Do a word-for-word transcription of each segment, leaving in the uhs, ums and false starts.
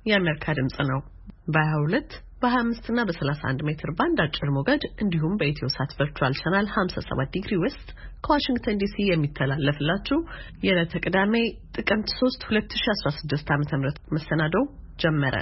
የአሜሪካ ድምጽ ነው። በ22 በ25 እና በ31 ሜትር ባንድ አጭር ሞገድ እንዲሁም በኢትዮሳት ቨርቹዋል ቻናል ሃምሳ ሰባት ዲግሪ ዌስት ከዋሽንግተን ዲሲ የሚተላለፍላችሁ የዕለተ ቅዳሜ ጥቅምት ሶስት ሁለት ሺህ አስራ ስድስት ዓ.ም መሰናዶ ጀመረ።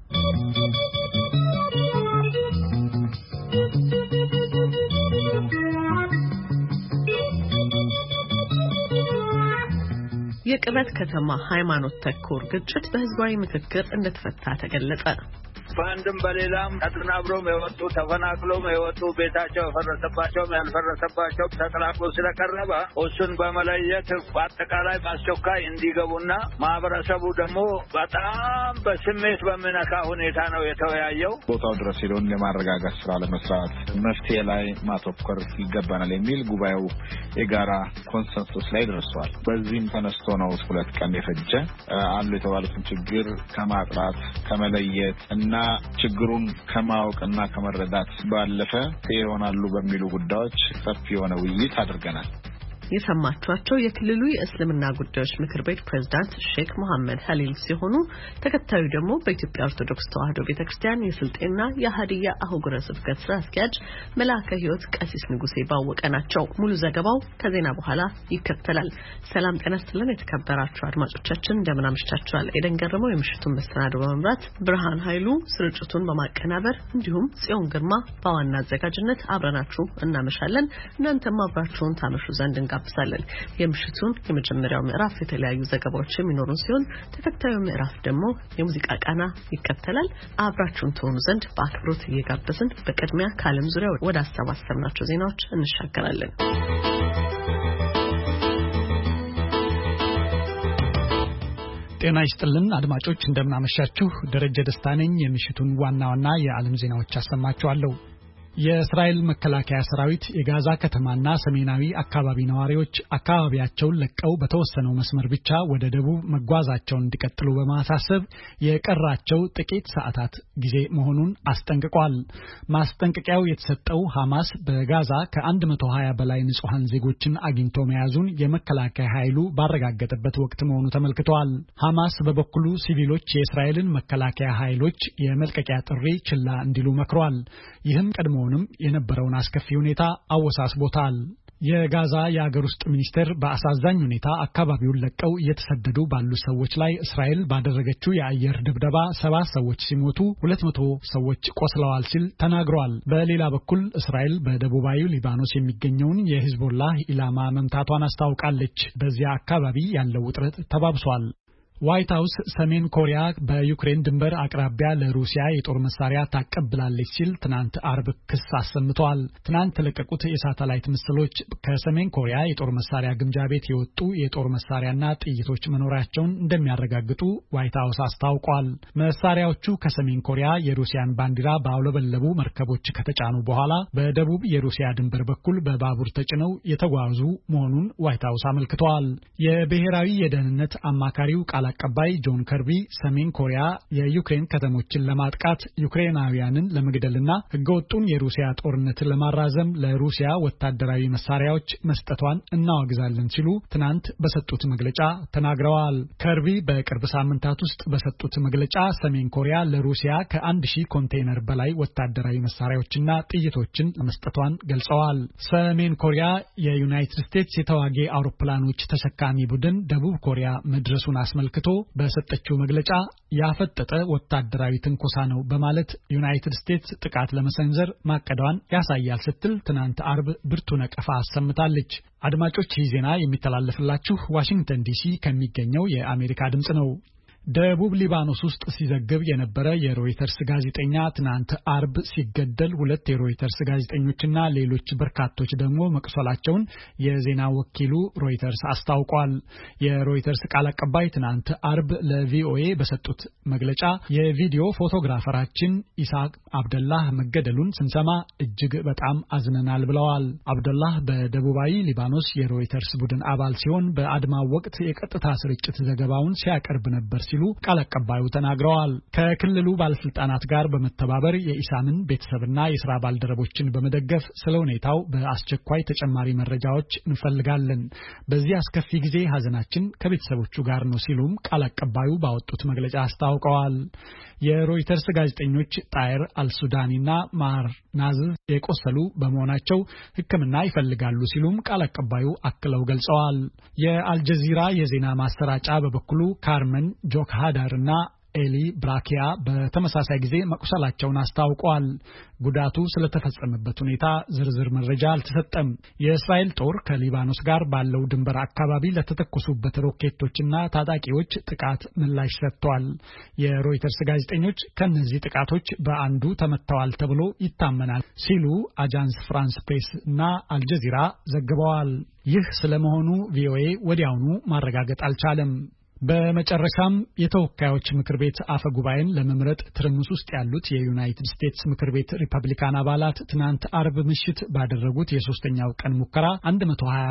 የቅበት ከተማ ሃይማኖት ተኮር ግጭት በህዝባዊ ምክክር እንደተፈታ ተገለጸ። ባንድም በሌላም ተጠናብሮም የወጡ ተፈናቅሎም የወጡ ቤታቸው የፈረሰባቸው ያልፈረሰባቸው ተቀላቅሎ ስለቀረበ እሱን በመለየት በአጠቃላይ በአስቸኳይ እንዲገቡና ማህበረሰቡ ደግሞ በጣም በስሜት በሚነካ ሁኔታ ነው የተወያየው። ቦታው ድረስ ሄደን ለማረጋጋት ስራ ለመስራት መፍትሄ ላይ ማተኮር ይገባናል የሚል ጉባኤው የጋራ ኮንሰንሰስ ላይ ደርሷል። በዚህም ተነስቶ ነው ሁለት ቀን የፈጀ አሉ የተባሉትን ችግር ከማጥራት ከመለየት እና ችግሩን ከማወቅና ከመረዳት ባለፈ ይሆናሉ በሚሉ ጉዳዮች ሰፊ የሆነ ውይይት አድርገናል። የሰማችኋቸው የክልሉ የእስልምና ጉዳዮች ምክር ቤት ፕሬዝዳንት ሼክ መሐመድ ሀሊል ሲሆኑ ተከታዩ ደግሞ በኢትዮጵያ ኦርቶዶክስ ተዋሕዶ ቤተክርስቲያን የስልጤና የሀዲያ አህጉረ ስብከት ስራ አስኪያጅ መልአከ ሕይወት ቀሲስ ንጉሴ ባወቀ ናቸው። ሙሉ ዘገባው ከዜና በኋላ ይከተላል። ሰላም ጤና ይስጥልን የተከበራችሁ አድማጮቻችን እንደምን አምሽታችኋል? ኤደን ገረመው የምሽቱን መሰናዶ በመምራት ብርሃን ኃይሉ ስርጭቱን በማቀናበር እንዲሁም ጽዮን ግርማ በዋና አዘጋጅነት አብረናችሁ እናመሻለን። እናንተም አብራችሁን ታመሹ ዘንድ ጋብዛለን። የምሽቱን የመጀመሪያው ምዕራፍ የተለያዩ ዘገባዎች የሚኖሩን ሲሆን ተከታዩ ምዕራፍ ደግሞ የሙዚቃ ቃና ይከተላል። አብራችሁን ትሆኑ ዘንድ በአክብሮት እየጋበዝን በቅድሚያ ከዓለም ዙሪያ ወደ አሰባሰብናቸው ዜናዎች እንሻገራለን። ጤና ይስጥልን አድማጮች እንደምን አመሻችሁ። ደረጀ ደስታ ነኝ። የምሽቱን ዋና ዋና የዓለም ዜናዎች አሰማችኋለሁ። የእስራኤል መከላከያ ሰራዊት የጋዛ ከተማና ሰሜናዊ አካባቢ ነዋሪዎች አካባቢያቸውን ለቀው በተወሰነው መስመር ብቻ ወደ ደቡብ መጓዛቸውን እንዲቀጥሉ በማሳሰብ የቀራቸው ጥቂት ሰዓታት ጊዜ መሆኑን አስጠንቅቋል። ማስጠንቀቂያው የተሰጠው ሐማስ በጋዛ ከመቶ ሀያ በላይ ንጹሃን ዜጎችን አግኝቶ መያዙን የመከላከያ ኃይሉ ባረጋገጠበት ወቅት መሆኑ ተመልክቷል። ሐማስ በበኩሉ ሲቪሎች የእስራኤልን መከላከያ ኃይሎች የመልቀቂያ ጥሪ ችላ እንዲሉ መክሯል። ይህም ቀድሞ የነበረውን አስከፊ ሁኔታ አወሳስቦታል። የጋዛ የአገር ውስጥ ሚኒስቴር በአሳዛኝ ሁኔታ አካባቢውን ለቀው እየተሰደዱ ባሉ ሰዎች ላይ እስራኤል ባደረገችው የአየር ድብደባ ሰባት ሰዎች ሲሞቱ ሁለት መቶ ሰዎች ቆስለዋል ሲል ተናግሯል። በሌላ በኩል እስራኤል በደቡባዊ ሊባኖስ የሚገኘውን የሂዝቦላህ ኢላማ መምታቷን አስታውቃለች። በዚያ አካባቢ ያለው ውጥረት ተባብሷል። ዋይት ሃውስ ሰሜን ኮሪያ በዩክሬን ድንበር አቅራቢያ ለሩሲያ የጦር መሳሪያ ታቀብላለች ሲል ትናንት አርብ ክስ አሰምቷል። ትናንት ተለቀቁት የሳተላይት ምስሎች ከሰሜን ኮሪያ የጦር መሳሪያ ግምጃ ቤት የወጡ የጦር መሳሪያና ጥይቶች መኖራቸውን እንደሚያረጋግጡ ዋይት ሃውስ አስታውቋል። መሳሪያዎቹ ከሰሜን ኮሪያ የሩሲያን ባንዲራ ባውለበለቡ መርከቦች ከተጫኑ በኋላ በደቡብ የሩሲያ ድንበር በኩል በባቡር ተጭነው የተጓዙ መሆኑን ዋይት ሃውስ አመልክቷል። የብሔራዊ የደህንነት አማካሪው ቃል አቀባይ ጆን ከርቢ ሰሜን ኮሪያ የዩክሬን ከተሞችን ለማጥቃት ዩክሬናውያንን ለመግደልና ህገወጡን የሩሲያ ጦርነት ለማራዘም ለሩሲያ ወታደራዊ መሳሪያዎች መስጠቷን እናወግዛለን ሲሉ ትናንት በሰጡት መግለጫ ተናግረዋል። ከርቢ በቅርብ ሳምንታት ውስጥ በሰጡት መግለጫ ሰሜን ኮሪያ ለሩሲያ ከአንድ ሺህ ኮንቴይነር በላይ ወታደራዊ መሳሪያዎችና ጥይቶችን መስጠቷን ገልጸዋል። ሰሜን ኮሪያ የዩናይትድ ስቴትስ የተዋጊ አውሮፕላኖች ተሸካሚ ቡድን ደቡብ ኮሪያ መድረሱን አስመልክቶ በሰጠችው መግለጫ ያፈጠጠ ወታደራዊ ትንኮሳ ነው በማለት ዩናይትድ ስቴትስ ጥቃት ለመሰንዘር ማቀዷን ያሳያል ስትል ትናንት አርብ ብርቱ ነቀፋ አሰምታለች። አድማጮች ይህ ዜና የሚተላለፍላችሁ ዋሽንግተን ዲሲ ከሚገኘው የአሜሪካ ድምጽ ነው። ደቡብ ሊባኖስ ውስጥ ሲዘግብ የነበረ የሮይተርስ ጋዜጠኛ ትናንት አርብ ሲገደል ሁለት የሮይተርስ ጋዜጠኞችና ሌሎች በርካቶች ደግሞ መቁሰላቸውን የዜና ወኪሉ ሮይተርስ አስታውቋል። የሮይተርስ ቃል አቀባይ ትናንት አርብ ለቪኦኤ በሰጡት መግለጫ የቪዲዮ ፎቶግራፈራችን ኢሳቅ አብደላህ መገደሉን ስንሰማ እጅግ በጣም አዝነናል ብለዋል። አብደላህ በደቡባዊ ሊባኖስ የሮይተርስ ቡድን አባል ሲሆን በአድማው ወቅት የቀጥታ ስርጭት ዘገባውን ሲያቀርብ ነበር ሲሉ ቃል አቀባዩ ተናግረዋል። ከክልሉ ባለስልጣናት ጋር በመተባበር የኢሳምን ቤተሰብና የሥራ ባልደረቦችን በመደገፍ ስለ ሁኔታው በአስቸኳይ ተጨማሪ መረጃዎች እንፈልጋለን። በዚህ አስከፊ ጊዜ ሀዘናችን ከቤተሰቦቹ ጋር ነው ሲሉም ቃል አቀባዩ ባወጡት መግለጫ አስታውቀዋል። የሮይተርስ ጋዜጠኞች ጣይር አልሱዳኒና ማር ናዝር የቆሰሉ በመሆናቸው ሕክምና ይፈልጋሉ ሲሉም ቃል አቀባዩ አክለው ገልጸዋል። የአልጀዚራ የዜና ማሰራጫ በበኩሉ ካርመን ጆክሃዳርና ኤሊ ብራኪያ በተመሳሳይ ጊዜ መቁሰላቸውን አስታውቀዋል። ጉዳቱ ስለተፈጸመበት ሁኔታ ዝርዝር መረጃ አልተሰጠም። የእስራኤል ጦር ከሊባኖስ ጋር ባለው ድንበር አካባቢ ለተተኮሱበት ሮኬቶችና ታጣቂዎች ጥቃት ምላሽ ሰጥተዋል። የሮይተርስ ጋዜጠኞች ከነዚህ ጥቃቶች በአንዱ ተመተዋል ተብሎ ይታመናል ሲሉ አጃንስ ፍራንስ ፕሬስ እና አልጀዚራ ዘግበዋል። ይህ ስለመሆኑ ቪኦኤ ወዲያውኑ ማረጋገጥ አልቻለም። በመጨረሻም የተወካዮች ምክር ቤት አፈ ጉባኤን ለመምረጥ ትርምስ ውስጥ ያሉት የዩናይትድ ስቴትስ ምክር ቤት ሪፐብሊካን አባላት ትናንት አርብ ምሽት ባደረጉት የሶስተኛው ቀን ሙከራ one twenty-four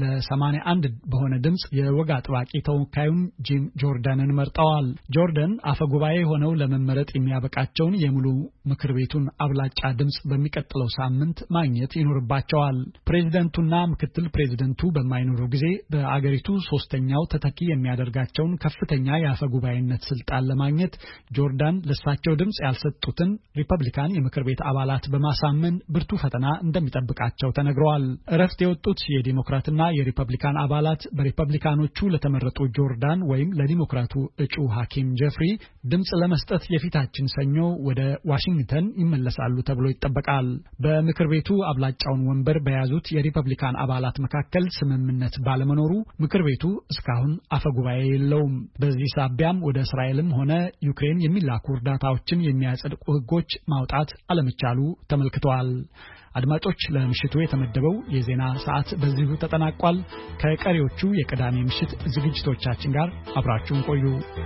ለ81 በሆነ ድምጽ የወግ አጥባቂ ተወካዩን ጂም ጆርዳንን መርጠዋል። ጆርዳን አፈ ጉባኤ ሆነው ለመመረጥ የሚያበቃቸውን የሙሉ ምክር ቤቱን አብላጫ ድምጽ በሚቀጥለው ሳምንት ማግኘት ይኖርባቸዋል። ፕሬዝዳንቱና ምክትል ፕሬዝዳንቱ በማይኖሩ ጊዜ በአገሪቱ ሶስተኛው ተተኪ የሚያደርጋቸው ከፍተኛ የአፈ ጉባኤነት ስልጣን ለማግኘት ጆርዳን ለሳቸው ድምጽ ያልሰጡትን ሪፐብሊካን የምክር ቤት አባላት በማሳመን ብርቱ ፈተና እንደሚጠብቃቸው ተነግረዋል። እረፍት የወጡት የዲሞክራትና የሪፐብሊካን አባላት በሪፐብሊካኖቹ ለተመረጡ ጆርዳን ወይም ለዲሞክራቱ እጩ ሐኪም ጀፍሪ ድምጽ ለመስጠት የፊታችን ሰኞ ወደ ዋሽንግተን ይመለሳሉ ተብሎ ይጠበቃል። በምክር ቤቱ አብላጫውን ወንበር በያዙት የሪፐብሊካን አባላት መካከል ስምምነት ባለመኖሩ ምክር ቤቱ እስካሁን አፈ ጉባኤ የለውም። በዚህ ሳቢያም ወደ እስራኤልም ሆነ ዩክሬን የሚላኩ እርዳታዎችን የሚያጸድቁ ሕጎች ማውጣት አለመቻሉ ተመልክቷል። አድማጮች፣ ለምሽቱ የተመደበው የዜና ሰዓት በዚሁ ተጠናቋል። ከቀሪዎቹ የቅዳሜ ምሽት ዝግጅቶቻችን ጋር አብራችሁን ቆዩ።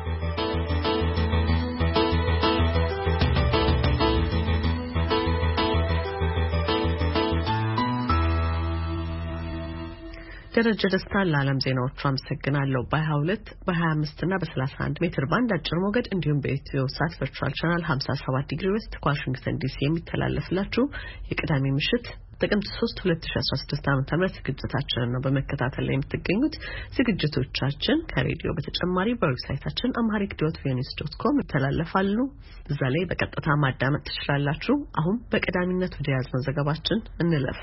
ደረጀ ደስታ ለዓለም ዜናዎቹ አመሰግናለሁ። በ22 በ25 እና በ31 ሜትር ባንድ አጭር ሞገድ እንዲሁም በኢትዮ ሳት ቨርቹዋል ቻናል fifty-seven ዲግሪ ዌስት ከዋሽንግተን ዲሲ የሚተላለፍላችሁ የቅዳሜ ምሽት ጥቅምት three twenty sixteen ዓ.ም ዝግጅታችንን ነው በመከታተል ላይ የምትገኙት። ዝግጅቶቻችን ከሬዲዮ በተጨማሪ በዌብሳይታችን amharic dot v o a news dot com ይተላለፋሉ። እዛ ላይ በቀጥታ ማዳመጥ ትችላላችሁ። አሁን በቀዳሚነት ወደ ያዝነው ዘገባችን እንለፍ።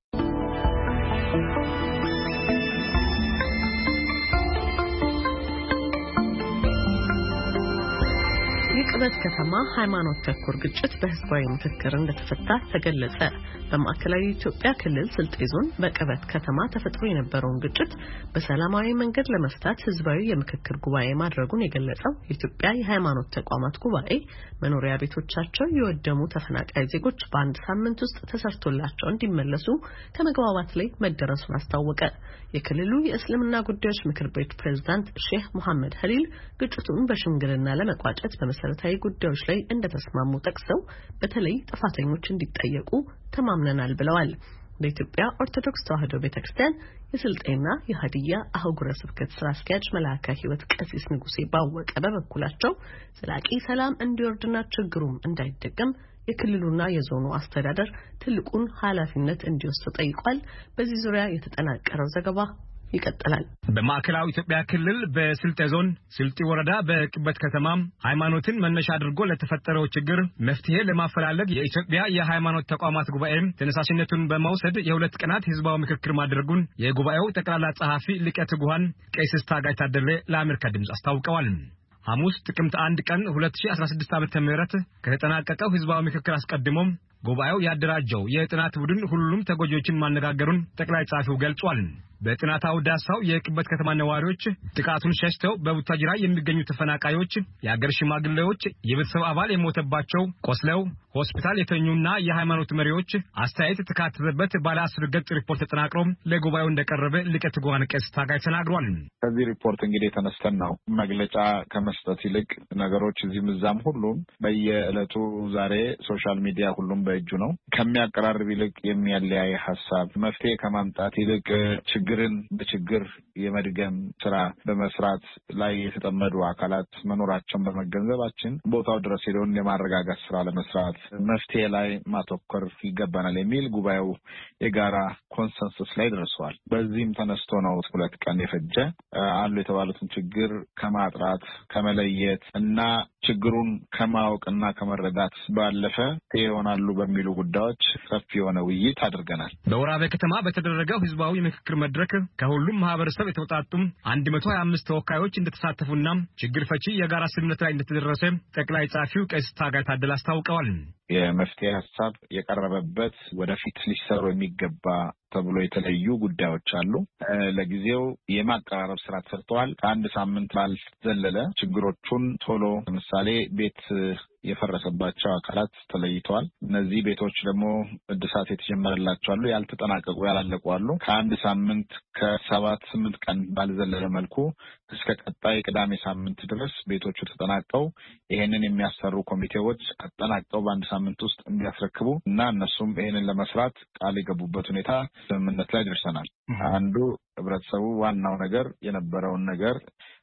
የቅበት ከተማ ሃይማኖት ተኮር ግጭት በህዝባዊ ምክክር እንደተፈታ ተገለጸ። በማዕከላዊ ኢትዮጵያ ክልል ስልጤ ዞን በቅበት ከተማ ተፈጥሮ የነበረውን ግጭት በሰላማዊ መንገድ ለመፍታት ህዝባዊ የምክክር ጉባኤ ማድረጉን የገለጸው የኢትዮጵያ የሃይማኖት ተቋማት ጉባኤ መኖሪያ ቤቶቻቸው የወደሙ ተፈናቃይ ዜጎች በአንድ ሳምንት ውስጥ ተሰርቶላቸው እንዲመለሱ ከመግባባት ላይ መደረሱን አስታወቀ። የክልሉ የእስልምና ጉዳዮች ምክር ቤት ፕሬዝዳንት ሼህ መሐመድ ሀሊል ግጭቱን በሽምግልና ለመቋጨት በመሰረታዊ ጉዳዮች ላይ እንደተስማሙ ጠቅሰው በተለይ ጥፋተኞች እንዲጠየቁ ተማምነናል ብለዋል። በኢትዮጵያ ኦርቶዶክስ ተዋሕዶ ቤተክርስቲያን የስልጤና የሀዲያ አህጉረ ስብከት ስራ አስኪያጅ መልአከ ሕይወት ቀሲስ ንጉሴ ባወቀ በበኩላቸው ዘላቂ ሰላም እንዲወርድና ችግሩም እንዳይደገም የክልሉና የዞኑ አስተዳደር ትልቁን ኃላፊነት እንዲወስድ ጠይቋል። በዚህ ዙሪያ የተጠናቀረው ዘገባ ይቀጥላል። በማዕከላዊ ኢትዮጵያ ክልል በስልጤ ዞን ስልጤ ወረዳ በቅበት ከተማ ሃይማኖትን መነሻ አድርጎ ለተፈጠረው ችግር መፍትሄ ለማፈላለግ የኢትዮጵያ የሃይማኖት ተቋማት ጉባኤ ተነሳሽነቱን በመውሰድ የሁለት ቀናት ህዝባዊ ምክክር ማድረጉን የጉባኤው ጠቅላላ ጸሐፊ ሊቀ ትጉሃን ቀሲስ ታጋይ ታደለ ለአሜሪካ ድምጽ አስታውቀዋል። ሐሙስ ጥቅምት አንድ ቀን ሁለት ሺህ አስራ ስድስት ዓመተ ምህረት ከተጠናቀቀው ህዝባዊ ምክክር አስቀድሞ ጉባኤው ያደራጀው የጥናት ቡድን ሁሉም ተጎጂዎችን ማነጋገሩን ጠቅላይ ጸሐፊው ገልጿል። በጥናታው ዳሳው የቅበት ከተማ ነዋሪዎች ጥቃቱን ሸሽተው በቡታጅራ የሚገኙ ተፈናቃዮች፣ የአገር ሽማግሌዎች፣ የቤተሰብ አባል የሞተባቸው፣ ቆስለው ሆስፒታል የተኙና የሃይማኖት መሪዎች አስተያየት ተካተተበት ባለ አስር ገጽ ሪፖርት ተጠናቅሮ ለጉባኤው እንደቀረበ ሊቀ ትጉሃን ቀሲስ ታጋይ ተናግሯል። ከዚህ ሪፖርት እንግዲህ ተነስተን ነው መግለጫ ከመስጠት ይልቅ ነገሮች እዚህም እዛም ሁሉም በየዕለቱ ዛሬ ሶሻል ሚዲያ ሁሉም በእጁ ነው። ከሚያቀራርብ ይልቅ የሚያለያይ ሐሳብ መፍትሄ ከማምጣት ይልቅ ችግር ችግርን በችግር የመድገም ስራ በመስራት ላይ የተጠመዱ አካላት መኖራቸውን በመገንዘባችን ቦታው ድረስ ሄደን የማረጋጋት ስራ ለመስራት መፍትሄ ላይ ማተኮር ይገባናል የሚል ጉባኤው የጋራ ኮንሰንሰስ ላይ ደርሷል። በዚህም ተነስቶ ነው ሁለት ቀን የፈጀ አሉ የተባሉትን ችግር ከማጥራት ከመለየት እና ችግሩን ከማወቅና ከመረዳት ባለፈ ይሆናሉ በሚሉ ጉዳዮች ሰፊ የሆነ ውይይት አድርገናል። በወራቤ ከተማ በተደረገው ህዝባዊ ምክክር መድረክ ከሁሉም ማህበረሰብ የተውጣጡም አንድ መቶ ሃያ አምስት ተወካዮች እንደተሳተፉና ችግር ፈቺ የጋራ ስምምነት ላይ እንደተደረሰ ጠቅላይ ጻፊው ቀሲስ ታጋይ ታደለ አስታውቀዋል። የመፍትሄ ሐሳብ የቀረበበት ወደፊት ሊሰሩ የሚገባ ተብሎ የተለዩ ጉዳዮች አሉ። ለጊዜው የማቀራረብ ስራ ተሰርቷል። ከአንድ ሳምንት ባልዘለለ ችግሮቹን ቶሎ ለምሳሌ ቤት የፈረሰባቸው አካላት ተለይተዋል። እነዚህ ቤቶች ደግሞ እድሳት የተጀመረላቸው አሉ፣ ያልተጠናቀቁ ያላለቁ አሉ። ከአንድ ሳምንት ከሰባት ስምንት ቀን ባልዘለለ መልኩ እስከ ቀጣይ ቅዳሜ ሳምንት ድረስ ቤቶቹ ተጠናቀው ይሄንን የሚያሰሩ ኮሚቴዎች አጠናቀው በአንድ ሳምንት ውስጥ እንዲያስረክቡ እና እነሱም ይሄንን ለመስራት ቃል የገቡበት ሁኔታ ስምምነት ላይ ደርሰናል። አንዱ ህብረተሰቡ ዋናው ነገር የነበረውን ነገር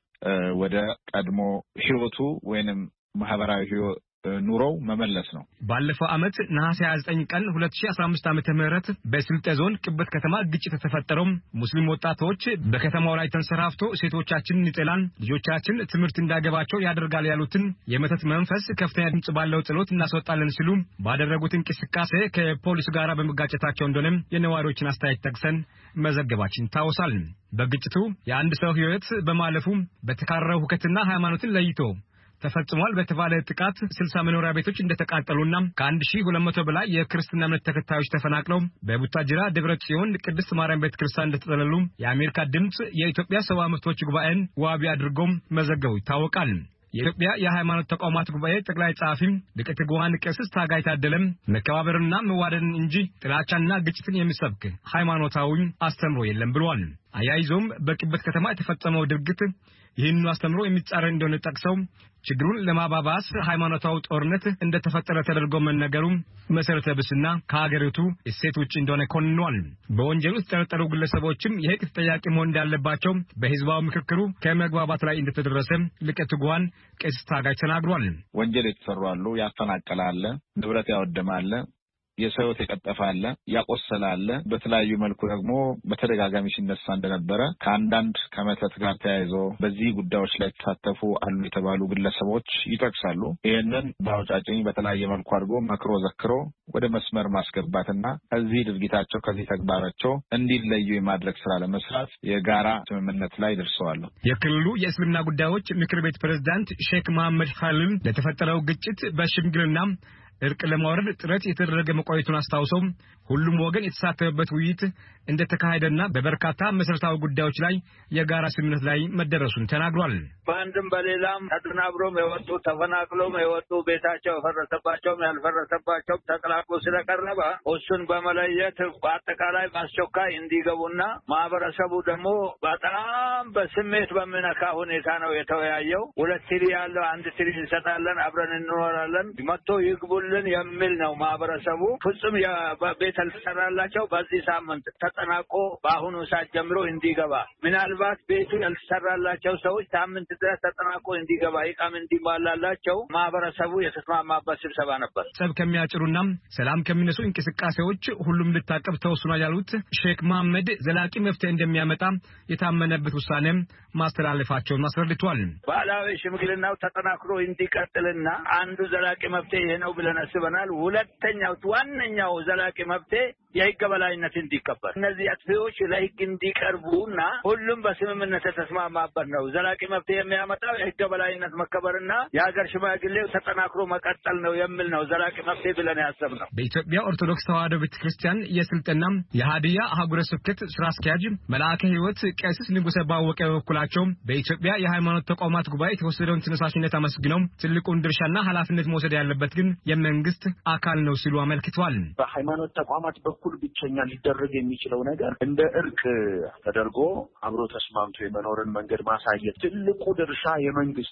ወደ ቀድሞ ህይወቱ ወይንም ማህበራዊ ህይወት ኑሮው መመለስ ነው። ባለፈው አመት ነሐሴ ሃያ ዘጠኝ ቀን ሁለት ሺህ አስራ አምስት ዓመተ ምህረት በስልጤ ዞን ቅበት ከተማ ግጭት ተፈጠረው ሙስሊም ወጣቶች በከተማው ላይ ተንሰራፍቶ ሴቶቻችንን ይጥላል፣ ልጆቻችን ትምህርት እንዳገባቸው ያደርጋል ያሉትን የመተት መንፈስ ከፍተኛ ድምጽ ባለው ጸሎት እናስወጣለን ሲሉ ባደረጉት እንቅስቃሴ ከፖሊስ ጋር በመጋጨታቸው እንደሆነ የነዋሪዎችን አስተያየት ጠቅሰን መዘገባችን ታውሳል። በግጭቱ የአንድ ሰው ህይወት በማለፉ በተካረረው ሁከትና ሃይማኖትን ለይቶ ተፈጽሟል በተባለ ጥቃት ስልሳ መኖሪያ ቤቶች እንደተቃጠሉና ከአንድ ሺህ ሁለት መቶ በላይ የክርስትና እምነት ተከታዮች ተፈናቅለው በቡታጅራ ደብረ ጽዮን ቅድስት ማርያም ቤተክርስቲያን እንደተጠለሉ የአሜሪካ ድምጽ የኢትዮጵያ ሰብአዊ መብቶች ጉባኤን ዋቢ አድርጎም መዘገቡ ይታወቃል። የኢትዮጵያ የሃይማኖት ተቋማት ጉባኤ ጠቅላይ ጻፊ ሊቀ ትጉሃን ቀሲስ ታጋይ ታደለም መከባበርና መዋደድን እንጂ ጥላቻና ግጭትን የሚሰብክ ሃይማኖታዊ አስተምሮ የለም ብለዋል። አያይዞም በቅበት ከተማ የተፈጸመው ድርጊት ይህንን አስተምሮ የሚጻረን እንደሆነ ጠቅሰው ችግሩን ለማባባስ ሃይማኖታዊ ጦርነት እንደተፈጠረ ተደርጎ መነገሩ መሰረተ ቢስና ከሀገሪቱ እሴት ውጭ እንደሆነ ኮንኗል። በወንጀል ውስጥ የተጠረጠሩ ግለሰቦችም የህግ ተጠያቂ መሆን እንዳለባቸው በህዝባዊ ምክክሩ ከመግባባት ላይ እንደተደረሰ ሊቀ ትጉሃን ቀሲስ ታጋይ ተናግሯል። ወንጀል የተሰሩ አሉ፣ ያፈናቀላል፣ ንብረት ያወደማል፣ የሰው ተቀጠፋለ ያቆሰላለ በተለያዩ መልኩ ደግሞ በተደጋጋሚ ሲነሳ እንደነበረ ከአንዳንድ ከመተት ጋር ተያይዞ በዚህ ጉዳዮች ላይ ተሳተፉ አሉ የተባሉ ግለሰቦች ይጠቅሳሉ። ይሄንን ባውጫጭኝ በተለያየ መልኩ አድርጎ መክሮ ዘክሮ ወደ መስመር ማስገባትና ከዚህ ድርጊታቸው ከዚህ ተግባራቸው እንዲለዩ የማድረግ ስራ ለመስራት የጋራ ስምምነት ላይ ደርሰዋል። የክልሉ የእስልምና ጉዳዮች ምክር ቤት ፕሬዝዳንት ሼክ መሐመድ ኻሊል ለተፈጠረው ግጭት በሽምግልና እርቅ ለማውረድ ጥረት የተደረገ መቆየቱን አስታውሰው ሁሉም ወገን የተሳተፈበት ውይይት እንደተካሄደና በበርካታ መሰረታዊ ጉዳዮች ላይ የጋራ ስምምነት ላይ መደረሱን ተናግሯል። በአንድም በሌላም ተጠናብሮም የወጡ ተፈናቅሎም የወጡ ቤታቸው የፈረሰባቸውም ያልፈረሰባቸው ተቀላቅሎ ስለቀረበ እሱን በመለየት በአጠቃላይ በአስቸኳይ እንዲገቡና ማህበረሰቡ ደግሞ በጣም በስሜት በሚነካ ሁኔታ ነው የተወያየው። ሁለት ትሪ ያለው አንድ ትሪ እንሰጣለን፣ አብረን እንኖራለን፣ መጥቶ ይግቡልን የሚል ነው። ማህበረሰቡ ፍጹም ቤት ያልተሰራላቸው በዚህ ሳምንት ተጠናቆ በአሁኑ ሰዓት ጀምሮ እንዲገባ ምናልባት ቤቱ ያልተሰራላቸው ሰዎች ሳምንት ድረስ ተጠናቆ እንዲገባ ይቃም እንዲሟላላቸው ማህበረሰቡ የተስማማበት ስብሰባ ነበር። ሰብ ከሚያጭሩና ሰላም ከሚነሱ እንቅስቃሴዎች ሁሉም ልታቀብ ተወስኗል ያሉት ሼክ መሐመድ ዘላቂ መፍትሄ እንደሚያመጣ የታመነበት ውሳኔም ማስተላለፋቸውን አስረድቷል። ባህላዊ ሽምግልናው ተጠናክሮ እንዲቀጥልና አንዱ ዘላቂ መፍትሄ ይሄ ነው ብለን አስበናል። ሁለተኛው ዋነኛው ዘላቂ መፍትሄ የህግ በላይነት እንዲከበር እነዚህ አጥፊዎች ለህግ እንዲቀርቡና ሁሉም በስምምነት ተስማማበት ነው። ዘላቂ መፍትሄ የሚያመጣው የህግ በላይነት መከበርና የሀገር ሽማግሌው ተጠናክሮ መቀጠል ነው የሚል ነው ዘላቂ መፍትሄ ብለን ያሰብነው። በኢትዮጵያ ኦርቶዶክስ ተዋሕዶ ቤተክርስቲያን የስልጤና የሀዲያ አህጉረ ስብከት ስራ አስኪያጅ መልአከ ህይወት ቀሲስ ንጉሰ ባወቀ በኩላቸው በኢትዮጵያ የሃይማኖት ተቋማት ጉባኤ የተወሰደውን ተነሳሽነት አመስግነው ትልቁን ድርሻና ኃላፊነት መውሰድ ያለበት ግን የመንግስት አካል ነው ሲሉ አመልክተዋል። በሃይማኖት ተቋማት በኩል ብቸኛ ሊደረግ የሚችለው ነገር እንደ እርቅ ተደርጎ አብሮ ተስማምቶ የመኖርን መንገድ ማሳየት ትልቁ ድርሻ የመንግስት ነው።